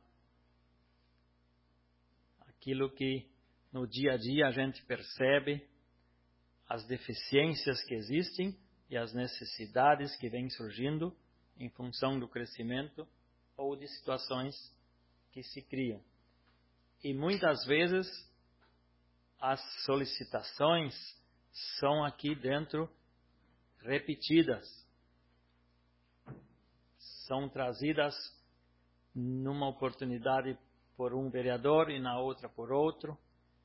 Aquilo que no dia a dia a gente percebe, as deficiências que existem e as necessidades que vêm surgindo em função do crescimento ou de situações que se criam. E muitas vezes as solicitações são aqui dentro repetidas. São trazidas numa oportunidade por um vereador e na outra por outro.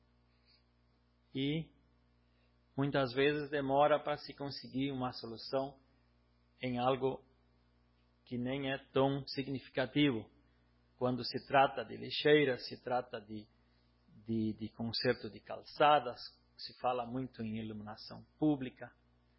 E muitas vezes demora para se conseguir uma solução em algo que nem é tão significativo. Quando se trata de lixeira, se trata de, de, de conserto de calçadas, se fala muito em iluminação pública.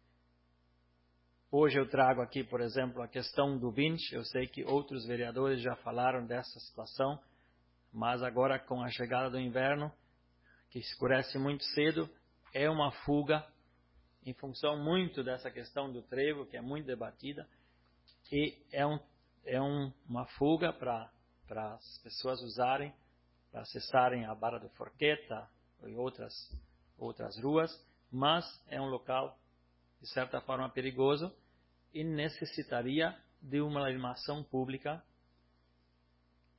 Hoje eu trago aqui, por exemplo, a questão do vinche. Eu sei que outros vereadores já falaram dessa situação, mas agora com a chegada do inverno, que escurece muito cedo, é uma fuga em função muito dessa questão do trevo, que é muito debatida, e é, um, é um, uma fuga para para as pessoas usarem, para acessarem a Barra do Forqueta e outras, outras ruas, mas é um local, de certa forma, perigoso e necessitaria de uma iluminação pública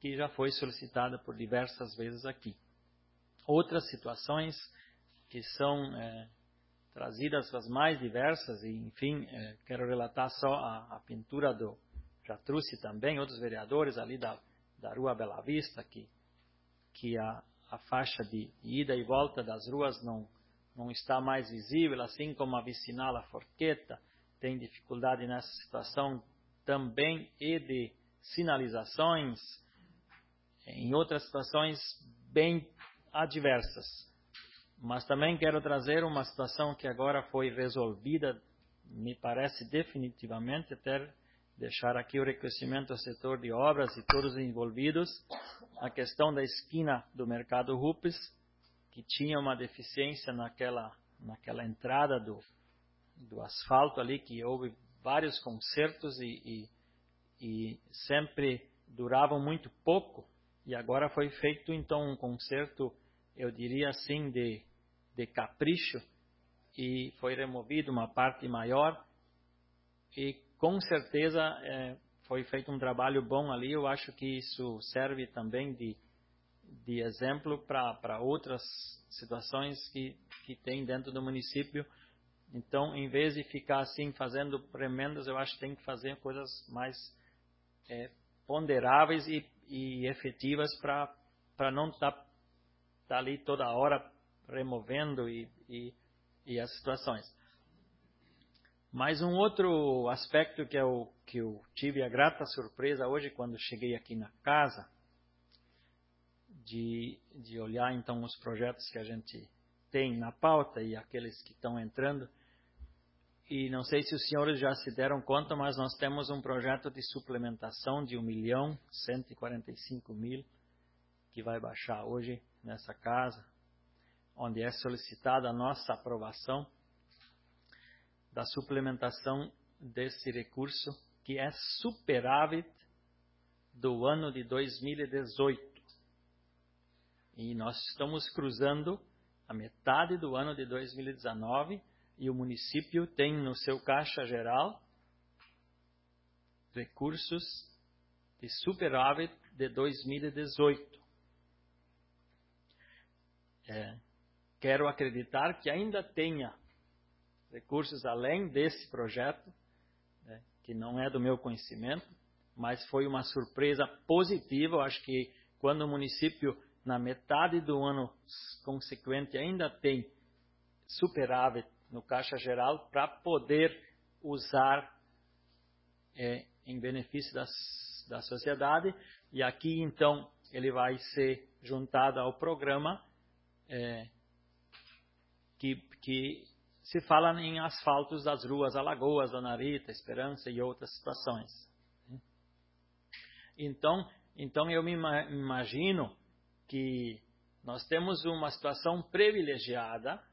que já foi solicitada por diversas vezes aqui. Outras situações que são é, trazidas as mais diversas, e enfim, é, quero relatar só a, a pintura do, já trouxe também outros vereadores ali da, da Rua Bela Vista, que, que a, a faixa de ida e volta das ruas não, não está mais visível, assim como a vicinal La Forqueta tem dificuldade nessa situação também, e de sinalizações, em outras situações bem adversas. Mas também quero trazer uma situação que agora foi resolvida, me parece definitivamente, até deixar aqui o reconhecimento ao setor de obras e todos os envolvidos, a questão da esquina do Mercado Rupes, que tinha uma deficiência naquela, naquela entrada do, do asfalto ali, que houve vários consertos e, e, e sempre duravam muito pouco, e agora foi feito então um conserto, eu diria assim, de, de capricho, e foi removido uma parte maior, e com certeza é, foi feito um trabalho bom ali. Eu acho que isso serve também de, de exemplo para outras situações que, que tem dentro do município. Então, em vez de ficar assim fazendo remendas, eu acho que tem que fazer coisas mais é, ponderáveis e, e efetivas para não estar tá, tá ali toda hora removendo e, e, e as situações. Mas um outro aspecto que eu, que eu tive a grata surpresa hoje quando cheguei aqui na casa, de, de olhar então os projetos que a gente tem na pauta e aqueles que estão entrando, e não sei se os senhores já se deram conta, mas nós temos um projeto de suplementação de um milhão cento e quarenta e cinco mil que vai baixar hoje nessa casa, onde é solicitada a nossa aprovação da suplementação desse recurso, que é superávit do ano de dois mil e dezoito. E nós estamos cruzando a metade do ano de dois mil e dezenove, e o município tem no seu caixa geral recursos de superávit de dois mil e dezoito. É, quero acreditar que ainda tenha recursos além desse projeto, né, que não é do meu conhecimento, mas foi uma surpresa positiva. Eu acho que quando o município, na metade do ano consequente, ainda tem superávit no Caixa Geral para poder usar é, em benefício das, da sociedade, e aqui então ele vai ser juntado ao programa é, que, que se fala em asfaltos das ruas Alagoas, Dona Rita, Esperança e outras situações. Então, então eu me imagino que nós temos uma situação privilegiada,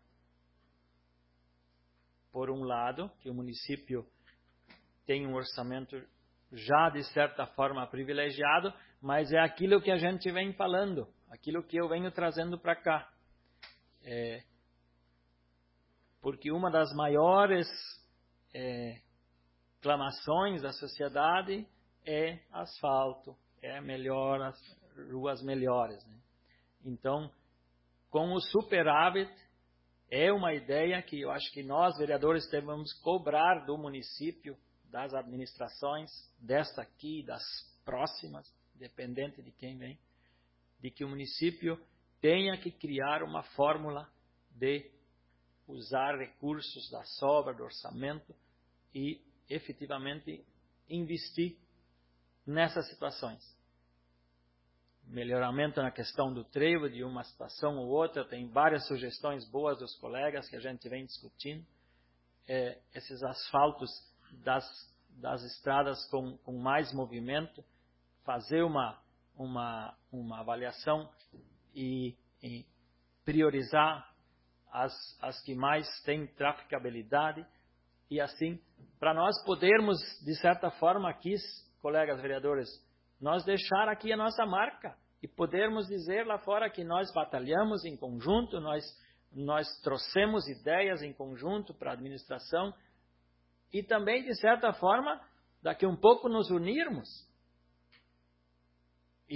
por um lado, que o município tem um orçamento já de certa forma privilegiado, mas é aquilo que a gente vem falando, aquilo que eu venho trazendo para cá. É, porque uma das maiores é, clamações da sociedade é asfalto, é melhor, as ruas melhores, né? Então, com o superávit, é uma ideia que eu acho que nós, vereadores, devemos cobrar do município, das administrações, desta aqui, das próximas, dependente de quem vem, de que o município tenha que criar uma fórmula de usar recursos da sobra, do orçamento, e efetivamente investir nessas situações. Melhoramento na questão do trevo, de uma situação ou outra, tem várias sugestões boas dos colegas que a gente vem discutindo. É, esses asfaltos das, das estradas com, com mais movimento, fazer uma, uma, uma avaliação e, e priorizar as, as que mais têm traficabilidade, e assim, para nós podermos, de certa forma aqui, colegas vereadores, nós deixar aqui a nossa marca e podermos dizer lá fora que nós batalhamos em conjunto, nós, nós trouxemos ideias em conjunto para a administração, e também, de certa forma, daqui um pouco nos unirmos e,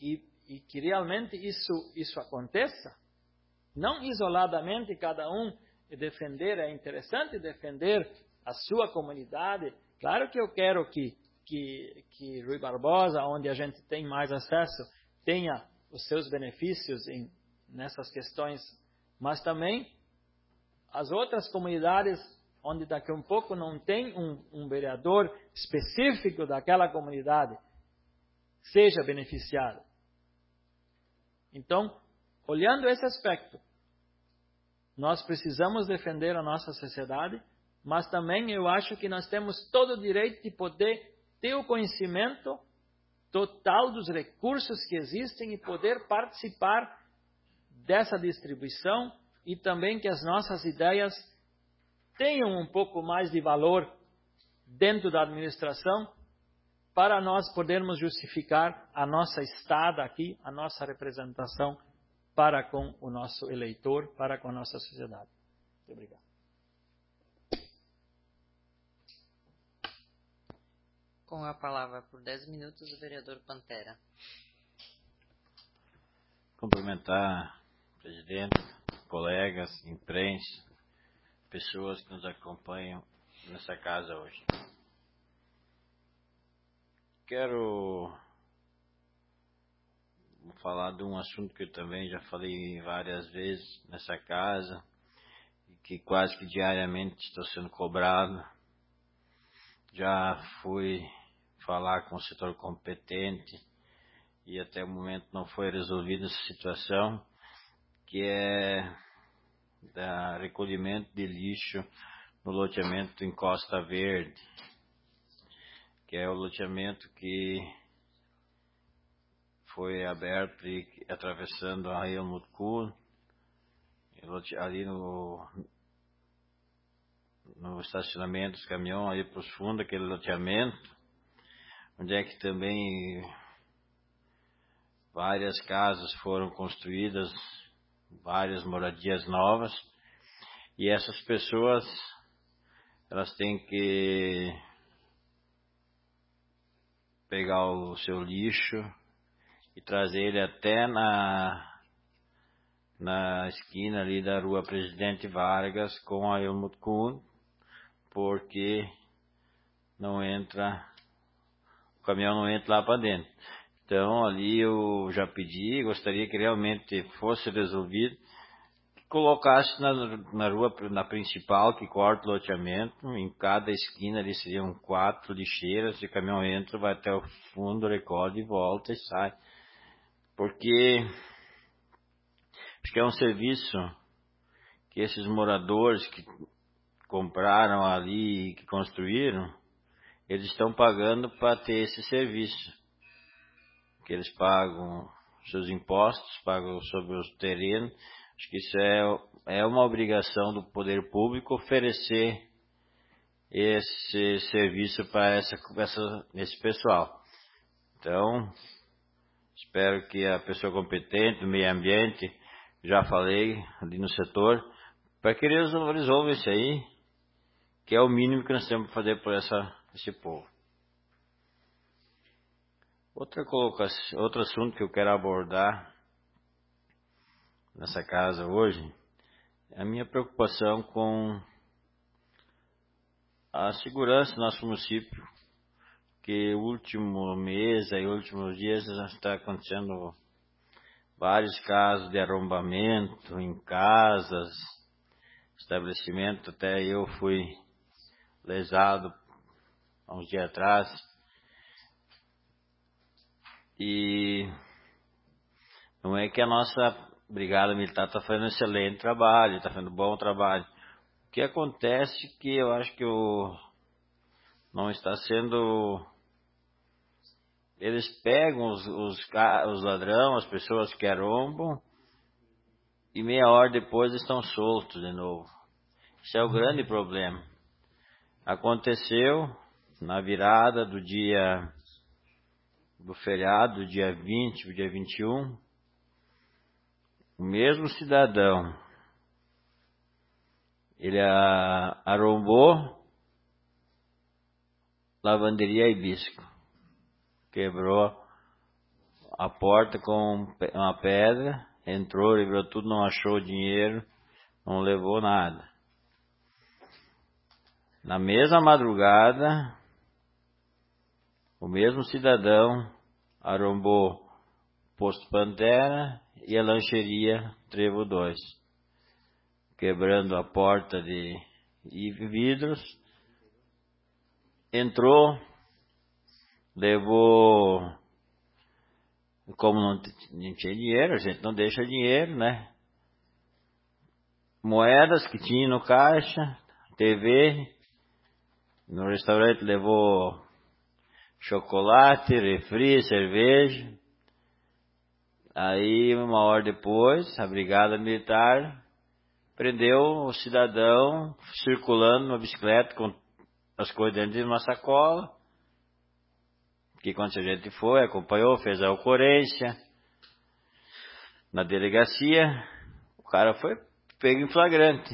e, e que realmente isso, isso aconteça, não isoladamente cada um defender, é interessante defender a sua comunidade. Claro que eu quero que, que, que Rui Barbosa, onde a gente tem mais acesso, tenha os seus benefícios em, nessas questões, mas também as outras comunidades, onde daqui a um pouco não tem um, um vereador específico daquela comunidade, seja beneficiada. Então, olhando esse aspecto, nós precisamos defender a nossa sociedade, mas também eu acho que nós temos todo o direito de poder ter o conhecimento total dos recursos que existem e poder participar dessa distribuição e também que as nossas ideias tenham um pouco mais de valor dentro da administração para nós podermos justificar a nossa estada aqui, a nossa representação para com o nosso eleitor, para com a nossa sociedade. Muito obrigado. Com a palavra por dez minutos, o vereador Pantera. Cumprimentar o presidente, colegas, imprensa, pessoas que nos acompanham nessa casa hoje. Quero falar de um assunto que eu também já falei várias vezes nessa casa, e que quase que diariamente estou sendo cobrado. Já fui falar com o setor competente e até o momento não foi resolvida essa situação, que é da recolhimento de lixo no loteamento em Costa Verde, que é o loteamento que foi aberto e atravessando a Helmut Kohl, ali no, no estacionamento dos caminhões, aí para os fundos, aquele loteamento, onde é que também várias casas foram construídas, várias moradias novas, e essas pessoas, elas têm que pegar o seu lixo e trazer ele até na, na esquina ali da rua Presidente Vargas com a Helmut Kohl, porque não entra, o caminhão não entra lá para dentro. Então ali eu já pedi, gostaria que realmente fosse resolvido, que colocasse na, na rua, na principal, que corta o loteamento, em cada esquina ali seriam quatro lixeiras, se o caminhão entra, vai até o fundo, recolhe, volta e sai. Porque acho que é um serviço que esses moradores que compraram ali, que construíram, eles estão pagando para ter esse serviço. Que eles pagam seus impostos, pagam sobre os terrenos. Acho que isso é, é uma obrigação do poder público oferecer esse serviço para essa, essa, esse pessoal. Então, espero que a pessoa competente do meio ambiente, já falei ali no setor, para que eles resolvam isso aí, que é o mínimo que nós temos que fazer por essa, esse povo. Outra colocação, outro assunto que eu quero abordar nessa casa hoje é a minha preocupação com a segurança do nosso município, que o último mês e últimos dias está acontecendo vários casos de arrombamento em casas, estabelecimento. Até eu fui lesado há uns dias atrás. E não é que a nossa Brigada Militar está fazendo um excelente trabalho, está fazendo um bom trabalho. O que acontece é que eu acho que o, não está sendo... Eles pegam os, os, os ladrões, as pessoas que arrombam, e meia hora depois estão soltos de novo. Isso é o grande problema. Aconteceu na virada do dia... do feriado, do dia vinte, do dia vinte e um, o mesmo cidadão, ele arrombou lavanderia Hibisco, quebrou a porta com uma pedra, entrou, livrou tudo, não achou dinheiro, não levou nada. Na mesma madrugada, o mesmo cidadão arrombou o posto Pantera e a lancheria Trevo dois, quebrando a porta de e vidros, entrou, levou, como não, não tinha dinheiro, a gente não deixa dinheiro, né? Moedas que tinha no caixa, T V, no restaurante levou chocolate, refri, cerveja. Aí, uma hora depois, a brigada militar prendeu o cidadão circulando numa bicicleta com as coisas dentro de uma sacola. Que quando a gente foi, acompanhou, fez a ocorrência na delegacia, o cara foi pego em flagrante.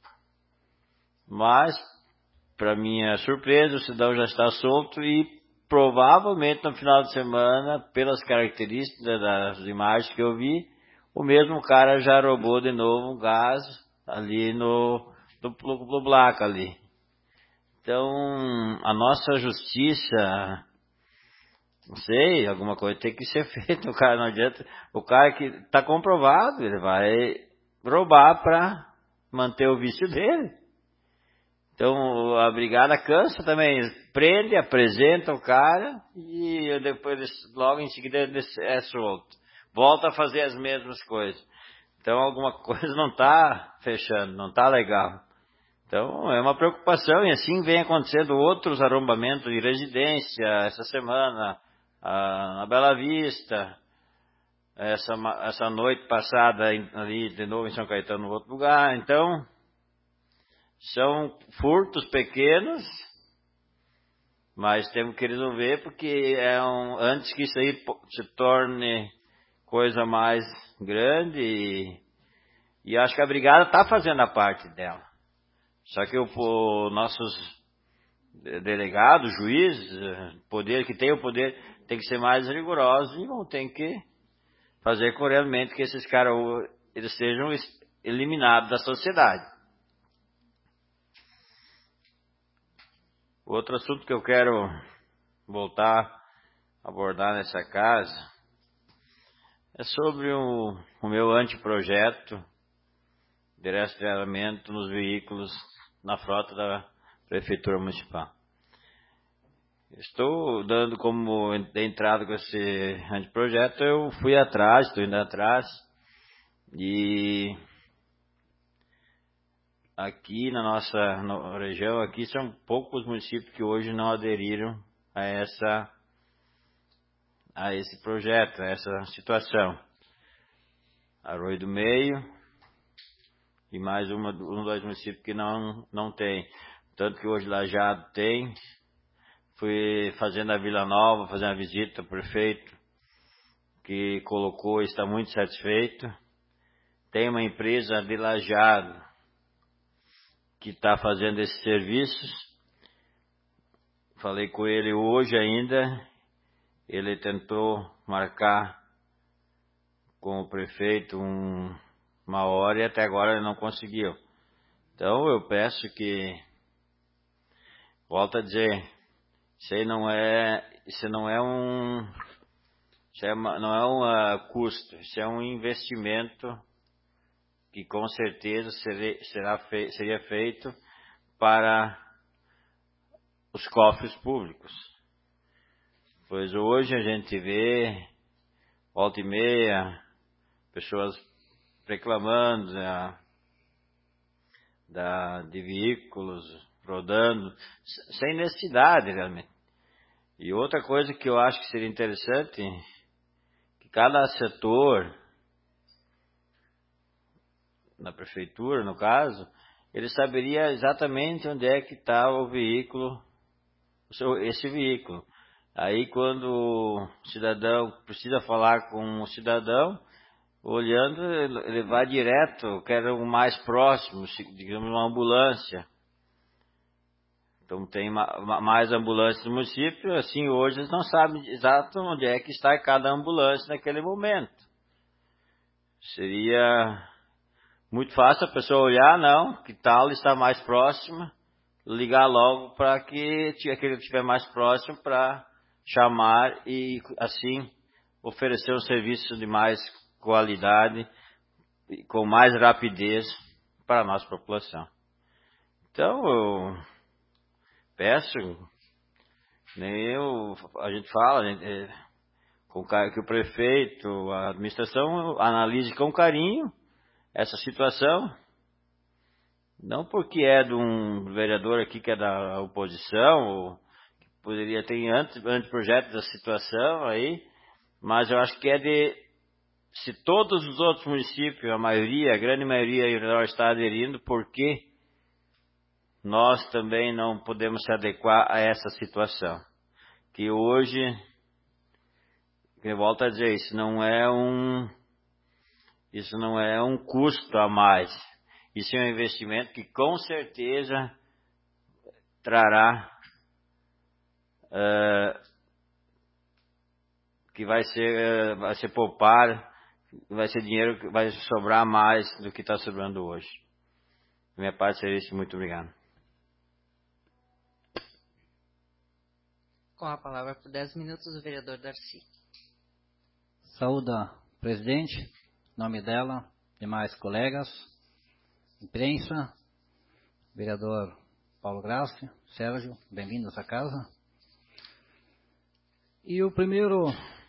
Mas, para minha surpresa, o cidadão já está solto e provavelmente no final de semana, pelas características das imagens que eu vi, o mesmo cara já roubou de novo um gás ali no, no, no Blaca ali. Então, a nossa justiça, não sei, alguma coisa tem que ser feita. O cara não adianta, o cara que está comprovado, ele vai roubar para manter o vício dele. Então, a brigada cansa também, prende, apresenta o cara e depois, logo em seguida, ele é solto. Volta a fazer as mesmas coisas. Então, alguma coisa não está fechando, não está legal. Então, é uma preocupação e assim vem acontecendo outros arrombamentos de residência essa semana, na Bela Vista, essa, essa noite passada ali de novo em São Caetano, no outro lugar. Então, são furtos pequenos, mas temos que resolver porque é um, antes que isso aí se torne coisa mais grande, e, e acho que a brigada está fazendo a parte dela. Só que os nossos delegados, juízes, poder que tem o poder, tem que ser mais rigorosos e vão ter que fazer com realmente que esses caras eles sejam eliminados da sociedade. Outro assunto que eu quero voltar a abordar nessa casa é sobre o, o meu anteprojeto de rastreamento nos veículos na frota da Prefeitura Municipal. Estou dando como entrada com esse anteprojeto, eu fui atrás, estou indo atrás, e aqui na nossa no, região, aqui são poucos municípios que hoje não aderiram a essa a esse projeto, a essa situação. Arroio do Meio e mais uma, um dois municípios que não, não tem. Tanto que hoje Lajeado tem. Fui fazendo a Vila Nova, fazendo a visita ao prefeito, que colocou e está muito satisfeito. Tem uma empresa de Lajeado que está fazendo esses serviços. Falei com ele hoje ainda. Ele tentou marcar com o prefeito um, uma hora e até agora ele não conseguiu. Então eu peço que, volto a dizer, isso aí não é, isso não é um, isso é uma, não é um uh, custo, isso é um investimento que com certeza seria, será fei, seria feito para os cofres públicos. Pois hoje a gente vê, volta e meia, pessoas reclamando da, da, de veículos rodando, sem necessidade realmente. E outra coisa que eu acho que seria interessante, que cada setor, na prefeitura no caso, ele saberia exatamente onde é que está o veículo, esse veículo. Aí quando o cidadão precisa falar com o cidadão, olhando, ele vai direto, quero o mais próximo, digamos uma ambulância. Então tem ma, mais ambulâncias no município, assim hoje eles não sabem exato onde é que está cada ambulância naquele momento. Seria muito fácil a pessoa olhar, não, que tal está mais próxima, ligar logo para que aquele que estiver mais próximo para chamar e assim oferecer um serviço de mais qualidade e com mais rapidez para a nossa população. Então, eu peço, nem eu, a gente fala, a gente, é, com, que o prefeito, a administração analise com carinho essa situação, não porque é de um vereador aqui que é da oposição, ou que poderia ter antes, anteprojeto da situação aí, mas eu acho que é de, se todos os outros municípios, a maioria, a grande maioria está aderindo, por que nós também não podemos se adequar a essa situação? Que hoje, eu volto a dizer, isso não é um, isso não é um custo a mais. Isso é um investimento que com certeza trará, uh, que vai ser, uh, vai ser poupar, vai ser dinheiro que vai sobrar mais do que está sobrando hoje. Da minha parte seria isso. Muito obrigado. Com a palavra por dez minutos o vereador Darcy. Saúda, presidente, em nome dela, demais colegas, imprensa, vereador Paulo Graça, Sérgio, bem-vindos à casa. E o primeiro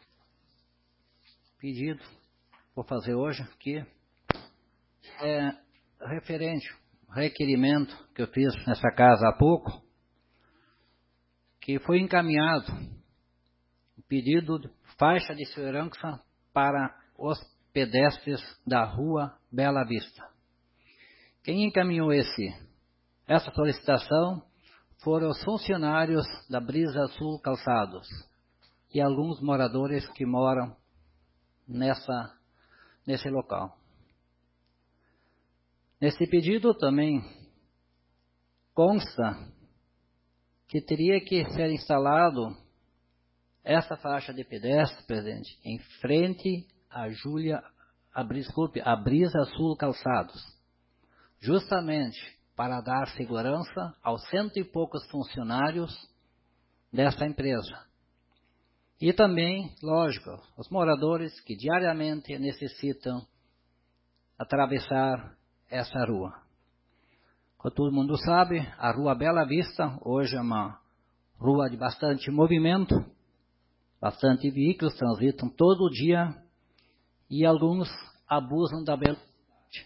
pedido que vou fazer hoje aqui é referente ao requerimento que eu fiz nessa casa há pouco, que foi encaminhado o pedido de faixa de segurança para os pedestres da Rua Bela Vista. Quem encaminhou esse, essa solicitação foram os funcionários da Brisa Sul Calçados e alguns moradores que moram nessa, nesse local. Nesse pedido também consta que teria que ser instalado essa faixa de pedestre, presidente, em frente à Júlia, a, desculpe, a Brisa Sul Calçados, justamente para dar segurança aos cento e poucos funcionários dessa empresa. E também, lógico, os moradores que diariamente necessitam atravessar essa rua. Como todo mundo sabe, a Rua Bela Vista hoje é uma rua de bastante movimento, bastante veículos transitam todo dia e alguns abusam da velocidade,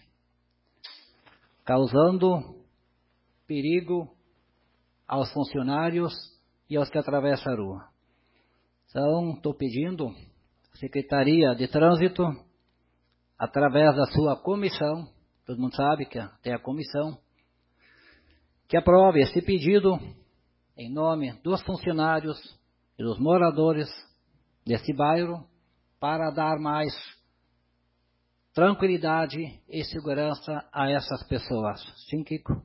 causando perigo aos funcionários e aos que atravessam a rua. Então, estou pedindo à Secretaria de Trânsito, através da sua comissão, todo mundo sabe que tem a comissão, que aprove esse pedido em nome dos funcionários e dos moradores desse bairro para dar mais tranquilidade e segurança a essas pessoas. Sim, Kiko?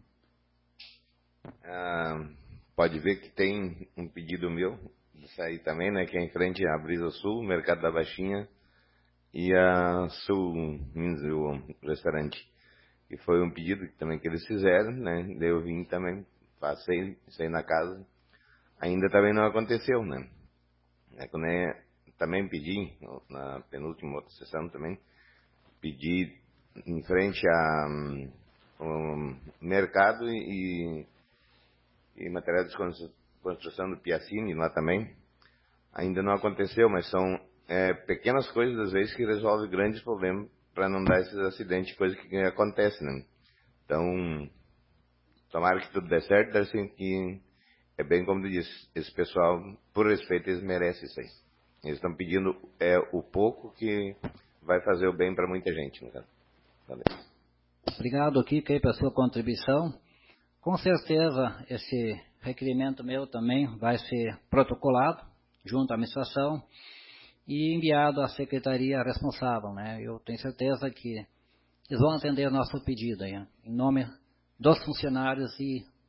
Ah, pode ver que tem um pedido meu, isso aí também, né, que é em frente à Brisa Sul, Mercado da Baixinha e a Sul Minas, o restaurante. E foi um pedido que, também que eles fizeram, né? Daí eu vim também, passei, saí na casa. Ainda também não aconteceu, né? É, quando é, também pedi, na penúltima outra sessão também, pedi em frente a um, mercado e, e material de construção do Piacini lá também. Ainda não aconteceu, mas são é, pequenas coisas, às vezes, que resolvem grandes problemas para não dar esses acidentes, coisa que acontece, né? Então, tomara que tudo dê certo, assim, que é bem como tu disse, esse pessoal, por respeito, eles merecem isso aí. Eles estão pedindo é, o pouco que vai fazer o bem para muita gente, né? Valeu. Obrigado, Kiko, pela sua contribuição. Com certeza, esse requerimento meu também vai ser protocolado junto à administração e enviado à secretaria responsável, né? Eu tenho certeza que eles vão atender o nosso pedido aí, em nome dos funcionários e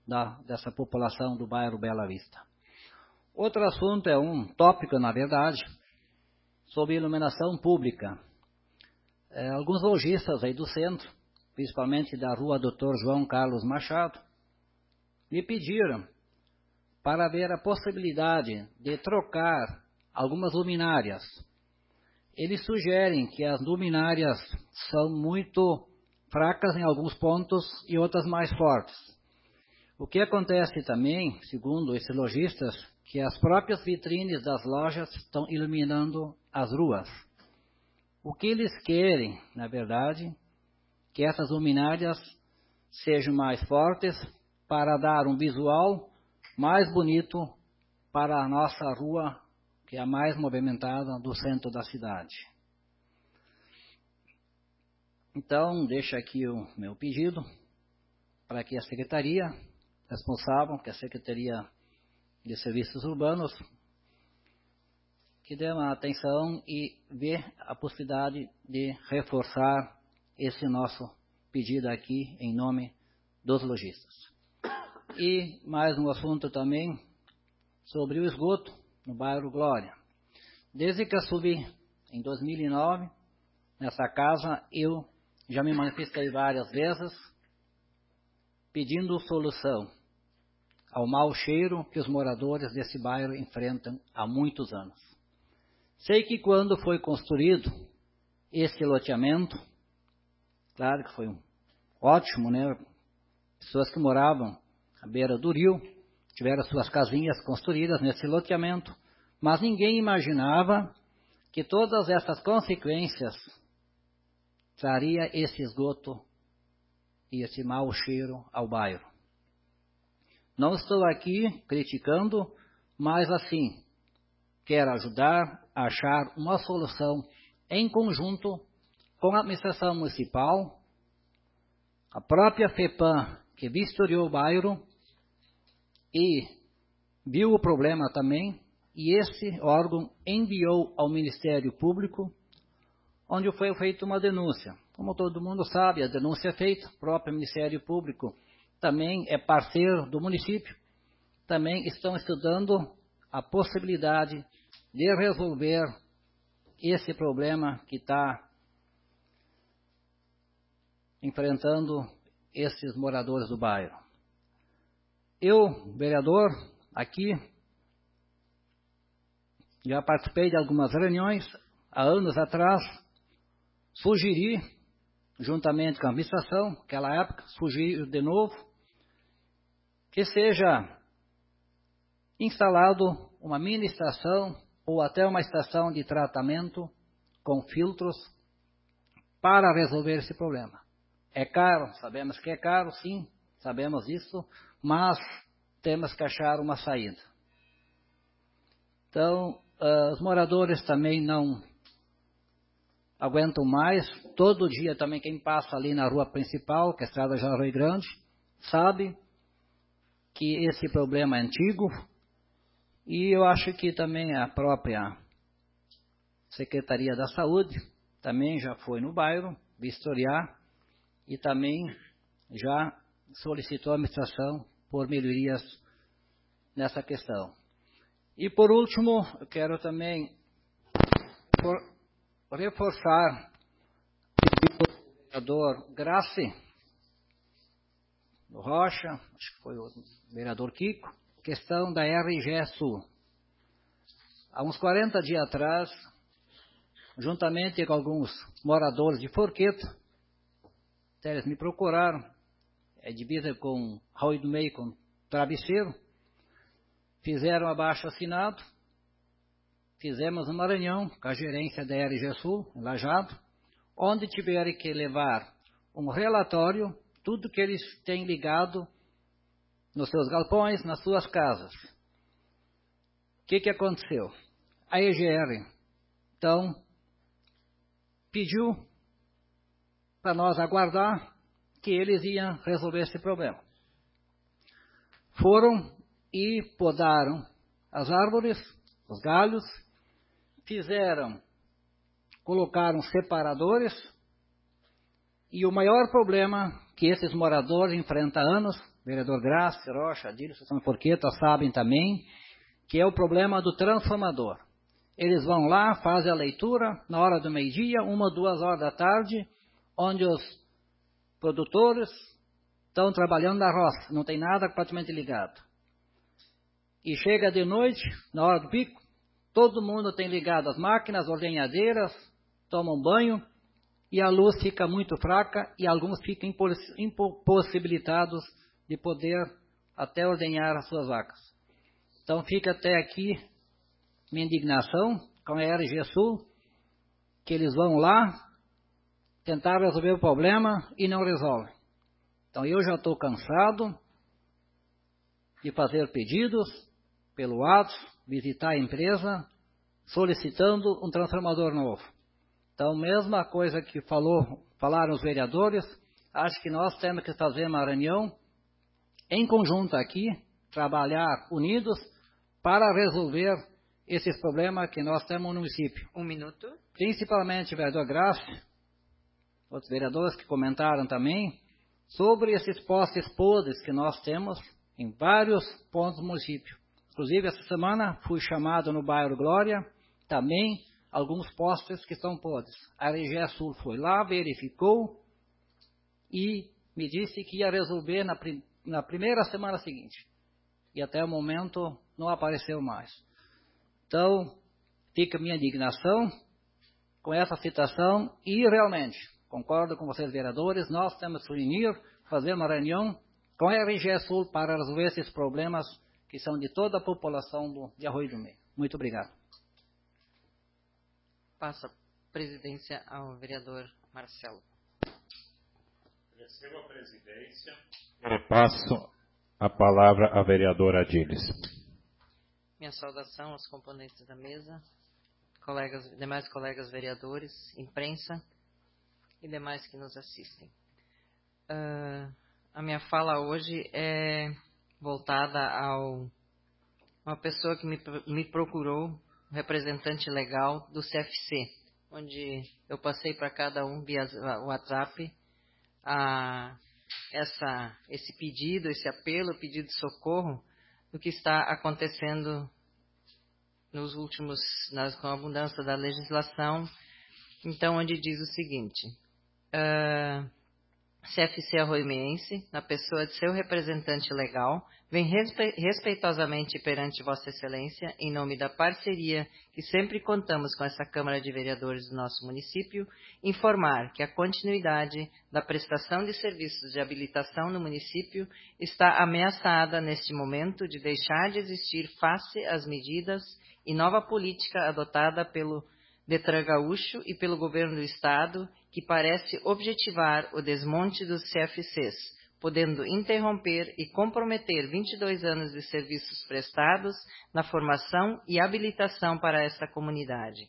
da, dessa população do bairro Bela Vista. Outro assunto é um tópico, na verdade, sobre iluminação pública. É, alguns lojistas aí do centro, principalmente da rua doutor João Carlos Machado, me pediram para ver a possibilidade de trocar algumas luminárias. Eles sugerem que as luminárias são muito fracas em alguns pontos e outras mais fortes. O que acontece também, segundo esses lojistas, que as próprias vitrines das lojas estão iluminando as ruas. O que eles querem, na verdade, que essas luminárias sejam mais fortes para dar um visual mais bonito para a nossa rua, que é a mais movimentada do centro da cidade. Então, deixo aqui o meu pedido para que a secretaria responsável, que é a Secretaria de Serviços Urbanos, que dê uma atenção e vê a possibilidade de reforçar esse nosso pedido aqui em nome dos lojistas. E mais um assunto também sobre o esgoto no bairro Glória. Desde que eu subi em dois mil e nove, nessa casa, eu já me manifestei várias vezes pedindo solução ao mau cheiro que os moradores desse bairro enfrentam há muitos anos. Sei que quando foi construído esse loteamento, claro que foi um ótimo, né? Pessoas que moravam à beira do rio, tiveram suas casinhas construídas nesse loteamento, mas ninguém imaginava que todas essas consequências traria esse esgoto e esse mau cheiro ao bairro. Não estou aqui criticando, mas assim, quero ajudar a achar uma solução em conjunto com a administração municipal, a própria FEPAM, que vistoriou o bairro e viu o problema também, e esse órgão enviou ao Ministério Público, onde foi feita uma denúncia. Como todo mundo sabe, a denúncia é feita, o próprio Ministério Público também é parceiro do município, também estão estudando a possibilidade de resolver esse problema que está enfrentando esses moradores do bairro. Eu, vereador, aqui, já participei de algumas reuniões, há anos atrás, sugeri, juntamente com a administração, naquela época, sugeri de novo, que seja instalado uma mini estação ou até uma estação de tratamento com filtros para resolver esse problema. É caro, sabemos que é caro, sim, sabemos isso, mas temos que achar uma saída. Então, uh, os moradores também não aguentam mais. Todo dia também quem passa ali na rua principal, que é a Estrada de Arroio Grande, sabe que esse problema é antigo. E eu acho que também a própria Secretaria da Saúde também já foi no bairro vistoriar e também já solicitou a administração por melhorias nessa questão. E por último, eu quero também reforçar o vereador Grace do Rocha, acho que foi o vereador Kiko, questão da R G E Sul. Há uns quarenta dias atrás, juntamente com alguns moradores de Forqueta, eles me procuraram, é divisa com Arroio do Meio, com Travesseiro, fizeram abaixo assinado, fizemos uma reunião com a gerência da R G E Sul, em Lajado, onde tiveram que levar um relatório, tudo que eles têm ligado nos seus galpões, nas suas casas. O que, que aconteceu? A E G R, então, pediu para nós aguardar que eles iam resolver esse problema. Foram e podaram as árvores, os galhos, fizeram, colocaram separadores, e o maior problema que esses moradores enfrentam há anos vereador Graça, Rocha, Adilson, Forqueta sabem também, que é o problema do transformador. Eles vão lá, fazem a leitura na hora do meio-dia, uma, duas horas da tarde, onde os produtores estão trabalhando na roça, não tem nada praticamente ligado. E chega de noite, na hora do pico, todo mundo tem ligado as máquinas, ordenhadeiras, tomam banho, e a luz fica muito fraca, e alguns ficam impossibilitados de poder até ordenhar as suas vacas. Então fica até aqui minha indignação com a R G Sul, que eles vão lá tentar resolver o problema e não resolvem. Então eu já estou cansado de fazer pedidos pelo ato, visitar a empresa, solicitando um transformador novo. Então, mesma coisa que falou, falaram os vereadores, acho que nós temos que fazer uma reunião em conjunto aqui, trabalhar unidos para resolver esses problemas que nós temos no município. Um minuto. Principalmente o vereador Graça, outros vereadores que comentaram também, sobre esses postes podres que nós temos em vários pontos do município. Inclusive, essa semana fui chamado no bairro Glória, também alguns postes que estão podres. A R G Sul foi lá, verificou e me disse que ia resolver na, na primeira semana seguinte. E até o momento não apareceu mais. Então, fica a minha indignação com essa situação e realmente, concordo com vocês vereadores, nós temos que unir, fazer uma reunião com a R G Sul para resolver esses problemas que são de toda a população do, de Arroio do Meio. Muito obrigado. Passo a presidência ao vereador Marcelo. Recebo a presidência. Passo a palavra à vereadora Adilis. Minha saudação aos componentes da mesa, colegas, demais colegas vereadores, imprensa e demais que nos assistem. Uh, a minha fala hoje é voltada ao uma pessoa que me, me procurou, um representante legal do C F C, onde eu passei para cada um via WhatsApp a, essa, esse pedido, esse apelo, pedido de socorro do que está acontecendo nos últimos, nas, com a abundância da legislação. Então, onde diz o seguinte: uh, C F C Arroimense, na pessoa de seu representante legal, vem respe respeitosamente perante Vossa Excelência, em nome da parceria que sempre contamos com essa Câmara de Vereadores do nosso município, informar que a continuidade da prestação de serviços de habilitação no município está ameaçada neste momento de deixar de existir face às medidas e nova política adotada pelo Detran Gaúcho e pelo Governo do Estado, que parece objetivar o desmonte dos C F Cs, podendo interromper e comprometer vinte e dois anos de serviços prestados na formação e habilitação para esta comunidade.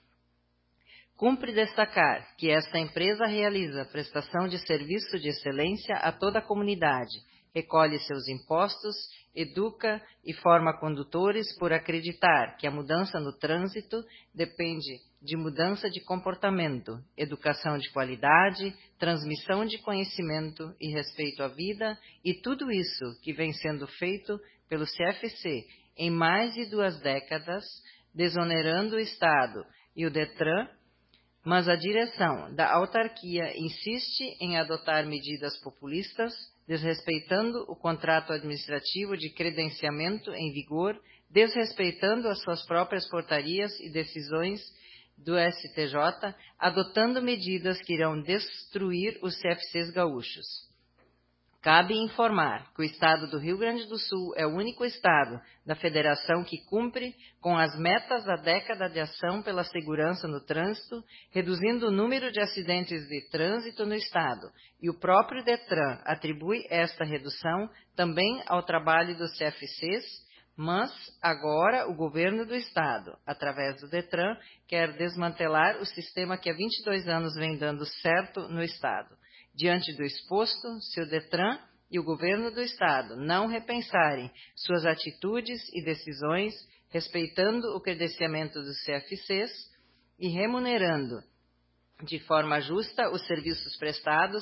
Cumpre destacar que esta empresa realiza prestação de serviço de excelência a toda a comunidade, recolhe seus impostos, educa e forma condutores por acreditar que a mudança no trânsito depende de mudança de comportamento, educação de qualidade, transmissão de conhecimento e respeito à vida, e tudo isso que vem sendo feito pelo C F C em mais de duas décadas, desonerando o Estado e o Detran, mas a direção da autarquia insiste em adotar medidas populistas, desrespeitando o contrato administrativo de credenciamento em vigor, desrespeitando as suas próprias portarias e decisões do S T J, adotando medidas que irão destruir os C F Cs gaúchos. Cabe informar que o Estado do Rio Grande do Sul é o único Estado da Federação que cumpre com as metas da década de ação pela segurança no trânsito, reduzindo o número de acidentes de trânsito no Estado, e o próprio Detran atribui esta redução também ao trabalho dos C F Cs, mas agora o governo do Estado, através do Detran, quer desmantelar o sistema que há vinte e dois anos vem dando certo no Estado. Diante do exposto, se o Detran e o governo do Estado não repensarem suas atitudes e decisões, respeitando o credenciamento dos C F Cs e remunerando de forma justa os serviços prestados,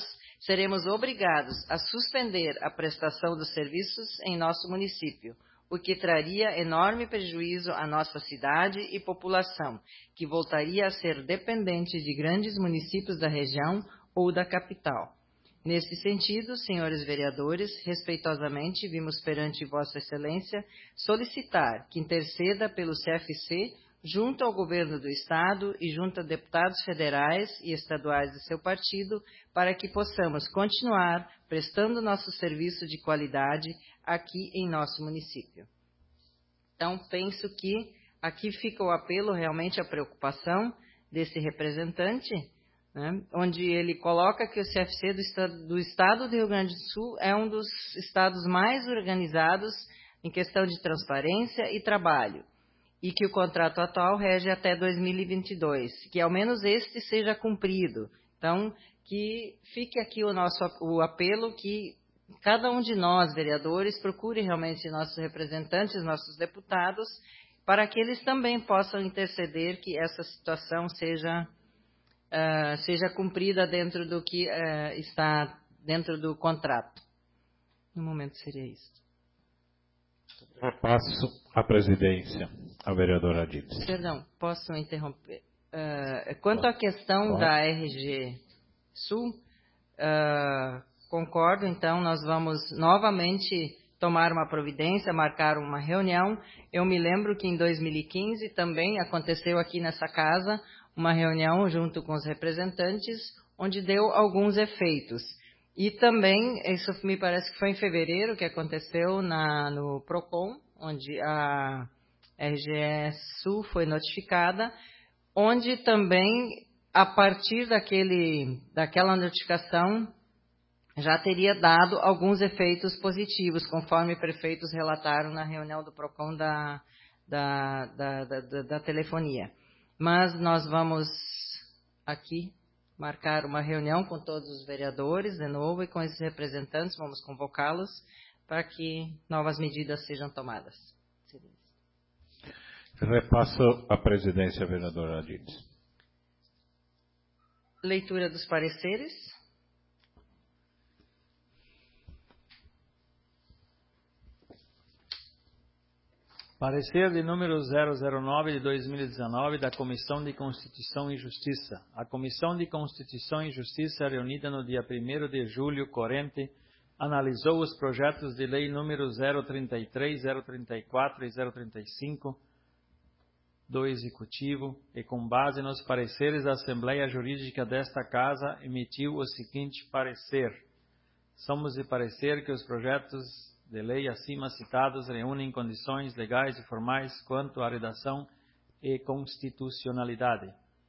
seremos obrigados a suspender a prestação dos serviços em nosso município, o que traria enorme prejuízo à nossa cidade e população, que voltaria a ser dependente de grandes municípios da região ou da capital. Nesse sentido, senhores vereadores, respeitosamente vimos perante Vossa Excelência solicitar que interceda pelo C F C junto ao governo do Estado e junto a deputados federais e estaduais de seu partido, para que possamos continuar prestando nosso serviço de qualidade aqui em nosso município. Então, penso que aqui fica o apelo, realmente a preocupação desse representante, né, onde ele coloca que o C F C do estado, do estado do Rio Grande do Sul é um dos estados mais organizados em questão de transparência e trabalho, e que o contrato atual rege até dois mil e vinte e dois, que ao menos este seja cumprido. Então, que fique aqui o nosso o apelo que cada um de nós, vereadores, procure realmente nossos representantes, nossos deputados, para que eles também possam interceder que essa situação seja, uh, seja cumprida dentro do que uh, está dentro do contrato. No momento seria isso. Passo a presidência ao vereador Adilson. Perdão, posso interromper? Uh, quanto à questão Pode. da R G Sul, uh, concordo, então nós vamos novamente tomar uma providência, marcar uma reunião. Eu me lembro que em dois mil e quinze também aconteceu aqui nessa casa uma reunião junto com os representantes, onde deu alguns efeitos. E também, isso me parece que foi em fevereiro que aconteceu na, no PROCON, onde a R G E Sul foi notificada, onde também, a partir daquele, daquela notificação, já teria dado alguns efeitos positivos, conforme prefeitos relataram na reunião do PROCON da, da, da, da, da telefonia. Mas nós vamos aqui marcar uma reunião com todos os vereadores, de novo, e com esses representantes, vamos convocá-los para que novas medidas sejam tomadas. Eu repasso a presidência, vereadora Adilson. Leitura dos pareceres. Parecer de número zero zero nove de dois mil e dezenove da Comissão de Constituição e Justiça. A Comissão de Constituição e Justiça, reunida no dia primeiro de julho corrente, analisou os projetos de lei número zero trinta e três, zero trinta e quatro e zero trinta e cinco do Executivo e, com base nos pareceres da Assembleia Jurídica desta Casa, emitiu o seguinte parecer. Somos de parecer que os projetos de lei acima citados reúnem condições legais e formais quanto à redação e constitucionalidade.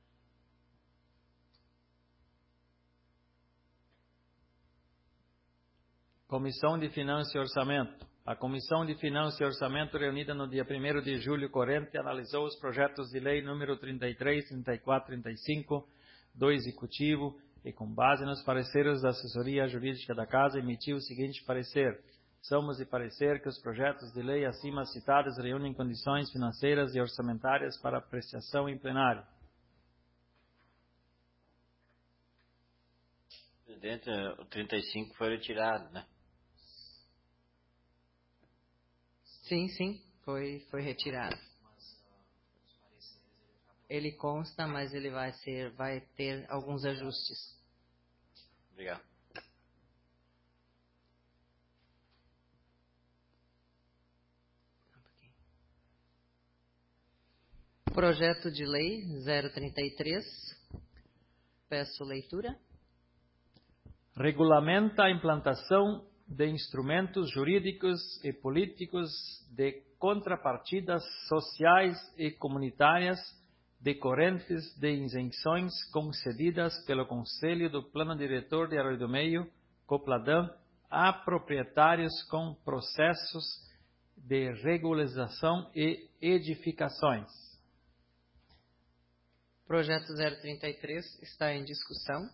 Comissão de Finanças e Orçamento. A Comissão de Finanças e Orçamento, reunida no dia primeiro de julho corrente, analisou os projetos de lei número trinta e três, trinta e quatro e trinta e cinco do Executivo e, com base nos pareceres da Assessoria Jurídica da Casa, emitiu o seguinte parecer. Somos de parecer que os projetos de lei acima citados reúnem condições financeiras e orçamentárias para apreciação em plenário. Presidente, o trinta e cinco foi retirado, né? Sim, sim, foi, foi retirado. Ele consta, mas ele vai ser, vai ter alguns ajustes. Obrigado. Projeto de Lei zero trinta e três. Peço leitura. Regulamenta a implantação de instrumentos jurídicos e políticos de contrapartidas sociais e comunitárias decorrentes de isenções concedidas pelo Conselho do Plano Diretor de Arroio do Meio, Copladam, a proprietários com processos de regularização e edificações. Projeto zero trinta e três está em discussão.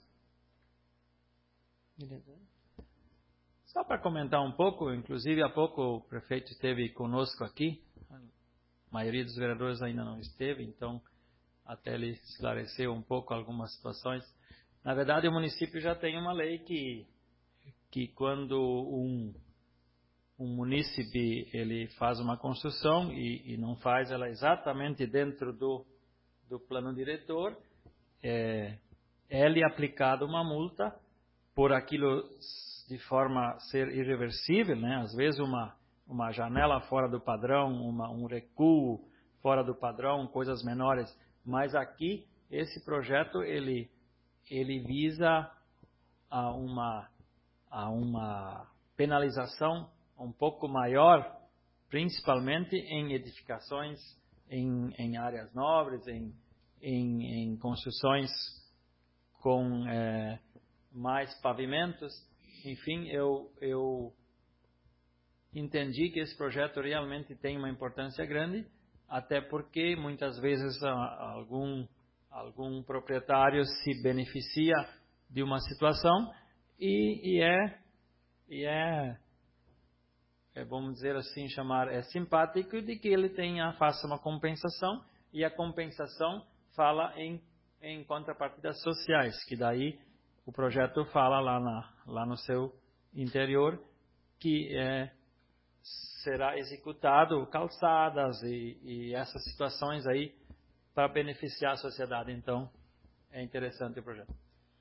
Só para comentar um pouco, inclusive há pouco o prefeito esteve conosco aqui, a maioria dos vereadores ainda não esteve, então até ele esclareceu um pouco algumas situações. Na verdade, o município já tem uma lei que, que quando um, um munícipe ele faz uma construção e, e não faz ela exatamente dentro do, do plano diretor, é, é-lhe aplicada uma multa por aquilo de forma a ser irreversível, né? Às vezes uma, uma janela fora do padrão, uma, um recuo fora do padrão, coisas menores. Mas aqui, esse projeto, ele, ele visa a uma, a uma penalização um pouco maior, principalmente em edificações, em, em áreas nobres, em, em, em construções com é, mais pavimentos. Enfim, eu, eu entendi que esse projeto realmente tem uma importância grande, até porque muitas vezes algum, algum proprietário se beneficia de uma situação e, e, é, e é, é, vamos dizer assim, chamar, é simpático de que ele tenha, faça uma compensação, e a compensação fala em, em contrapartidas sociais, que daí o projeto fala lá, na, lá no seu interior que é, será executado calçadas e, e essas situações aí para beneficiar a sociedade. Então, é interessante o projeto.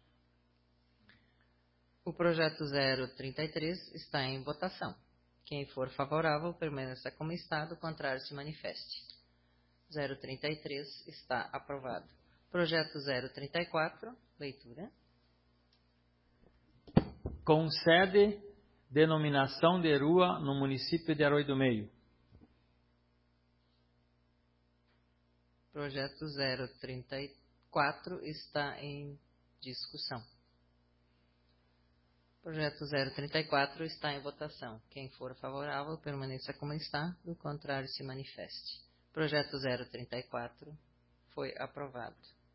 O projeto zero trinta e três está em votação. Quem for favorável, permaneça como está, do contrário, se manifeste. zero trinta e três está aprovado. Projeto zero trinta e quatro, leitura. Concede denominação de rua no município de Arroio do Meio. Projeto zero trinta e quatro está em discussão. Projeto zero trinta e quatro está em votação. Quem for favorável, permaneça como está, do contrário, se manifeste. Projeto zero trinta e quatro foi aprovado.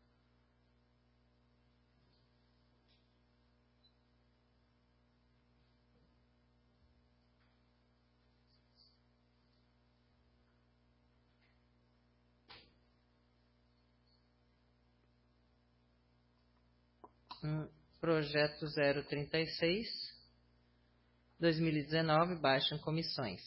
Projeto zero trinta e seis, dois mil e dezenove, baixam comissões.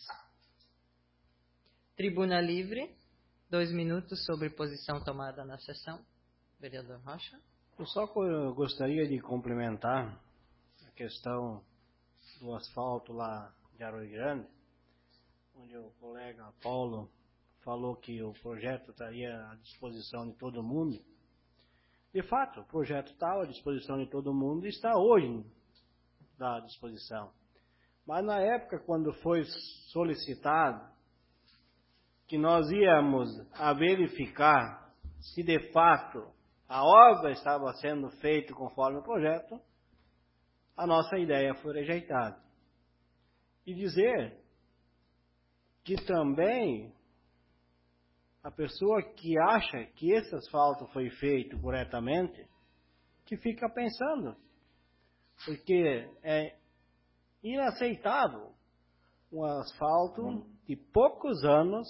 Tribuna livre, dois minutos sobre posição tomada na sessão. Vereador Rocha. Eu só gostaria de complementar a questão do asfalto lá de Arroio Grande, onde o colega Paulo falou que o projeto estaria à disposição de todo mundo. De fato, o projeto está à disposição de todo mundo e está hoje à disposição. Mas na época, quando foi solicitado que nós íamos a verificar se de fato a obra estava sendo feita conforme o projeto, a nossa ideia foi rejeitada. E dizer que também a pessoa que acha que esse asfalto foi feito corretamente, que fica pensando, porque é inaceitável um asfalto de poucos anos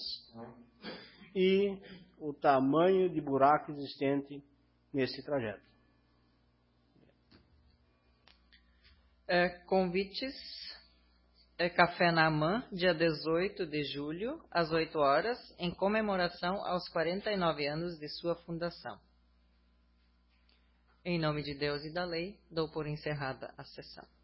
e o tamanho de buraco existente nesse trajeto. É, convites. É Café na Amã, dia dezoito de julho, às oito horas, em comemoração aos quarenta e nove anos de sua fundação. Em nome de Deus e da lei, dou por encerrada a sessão.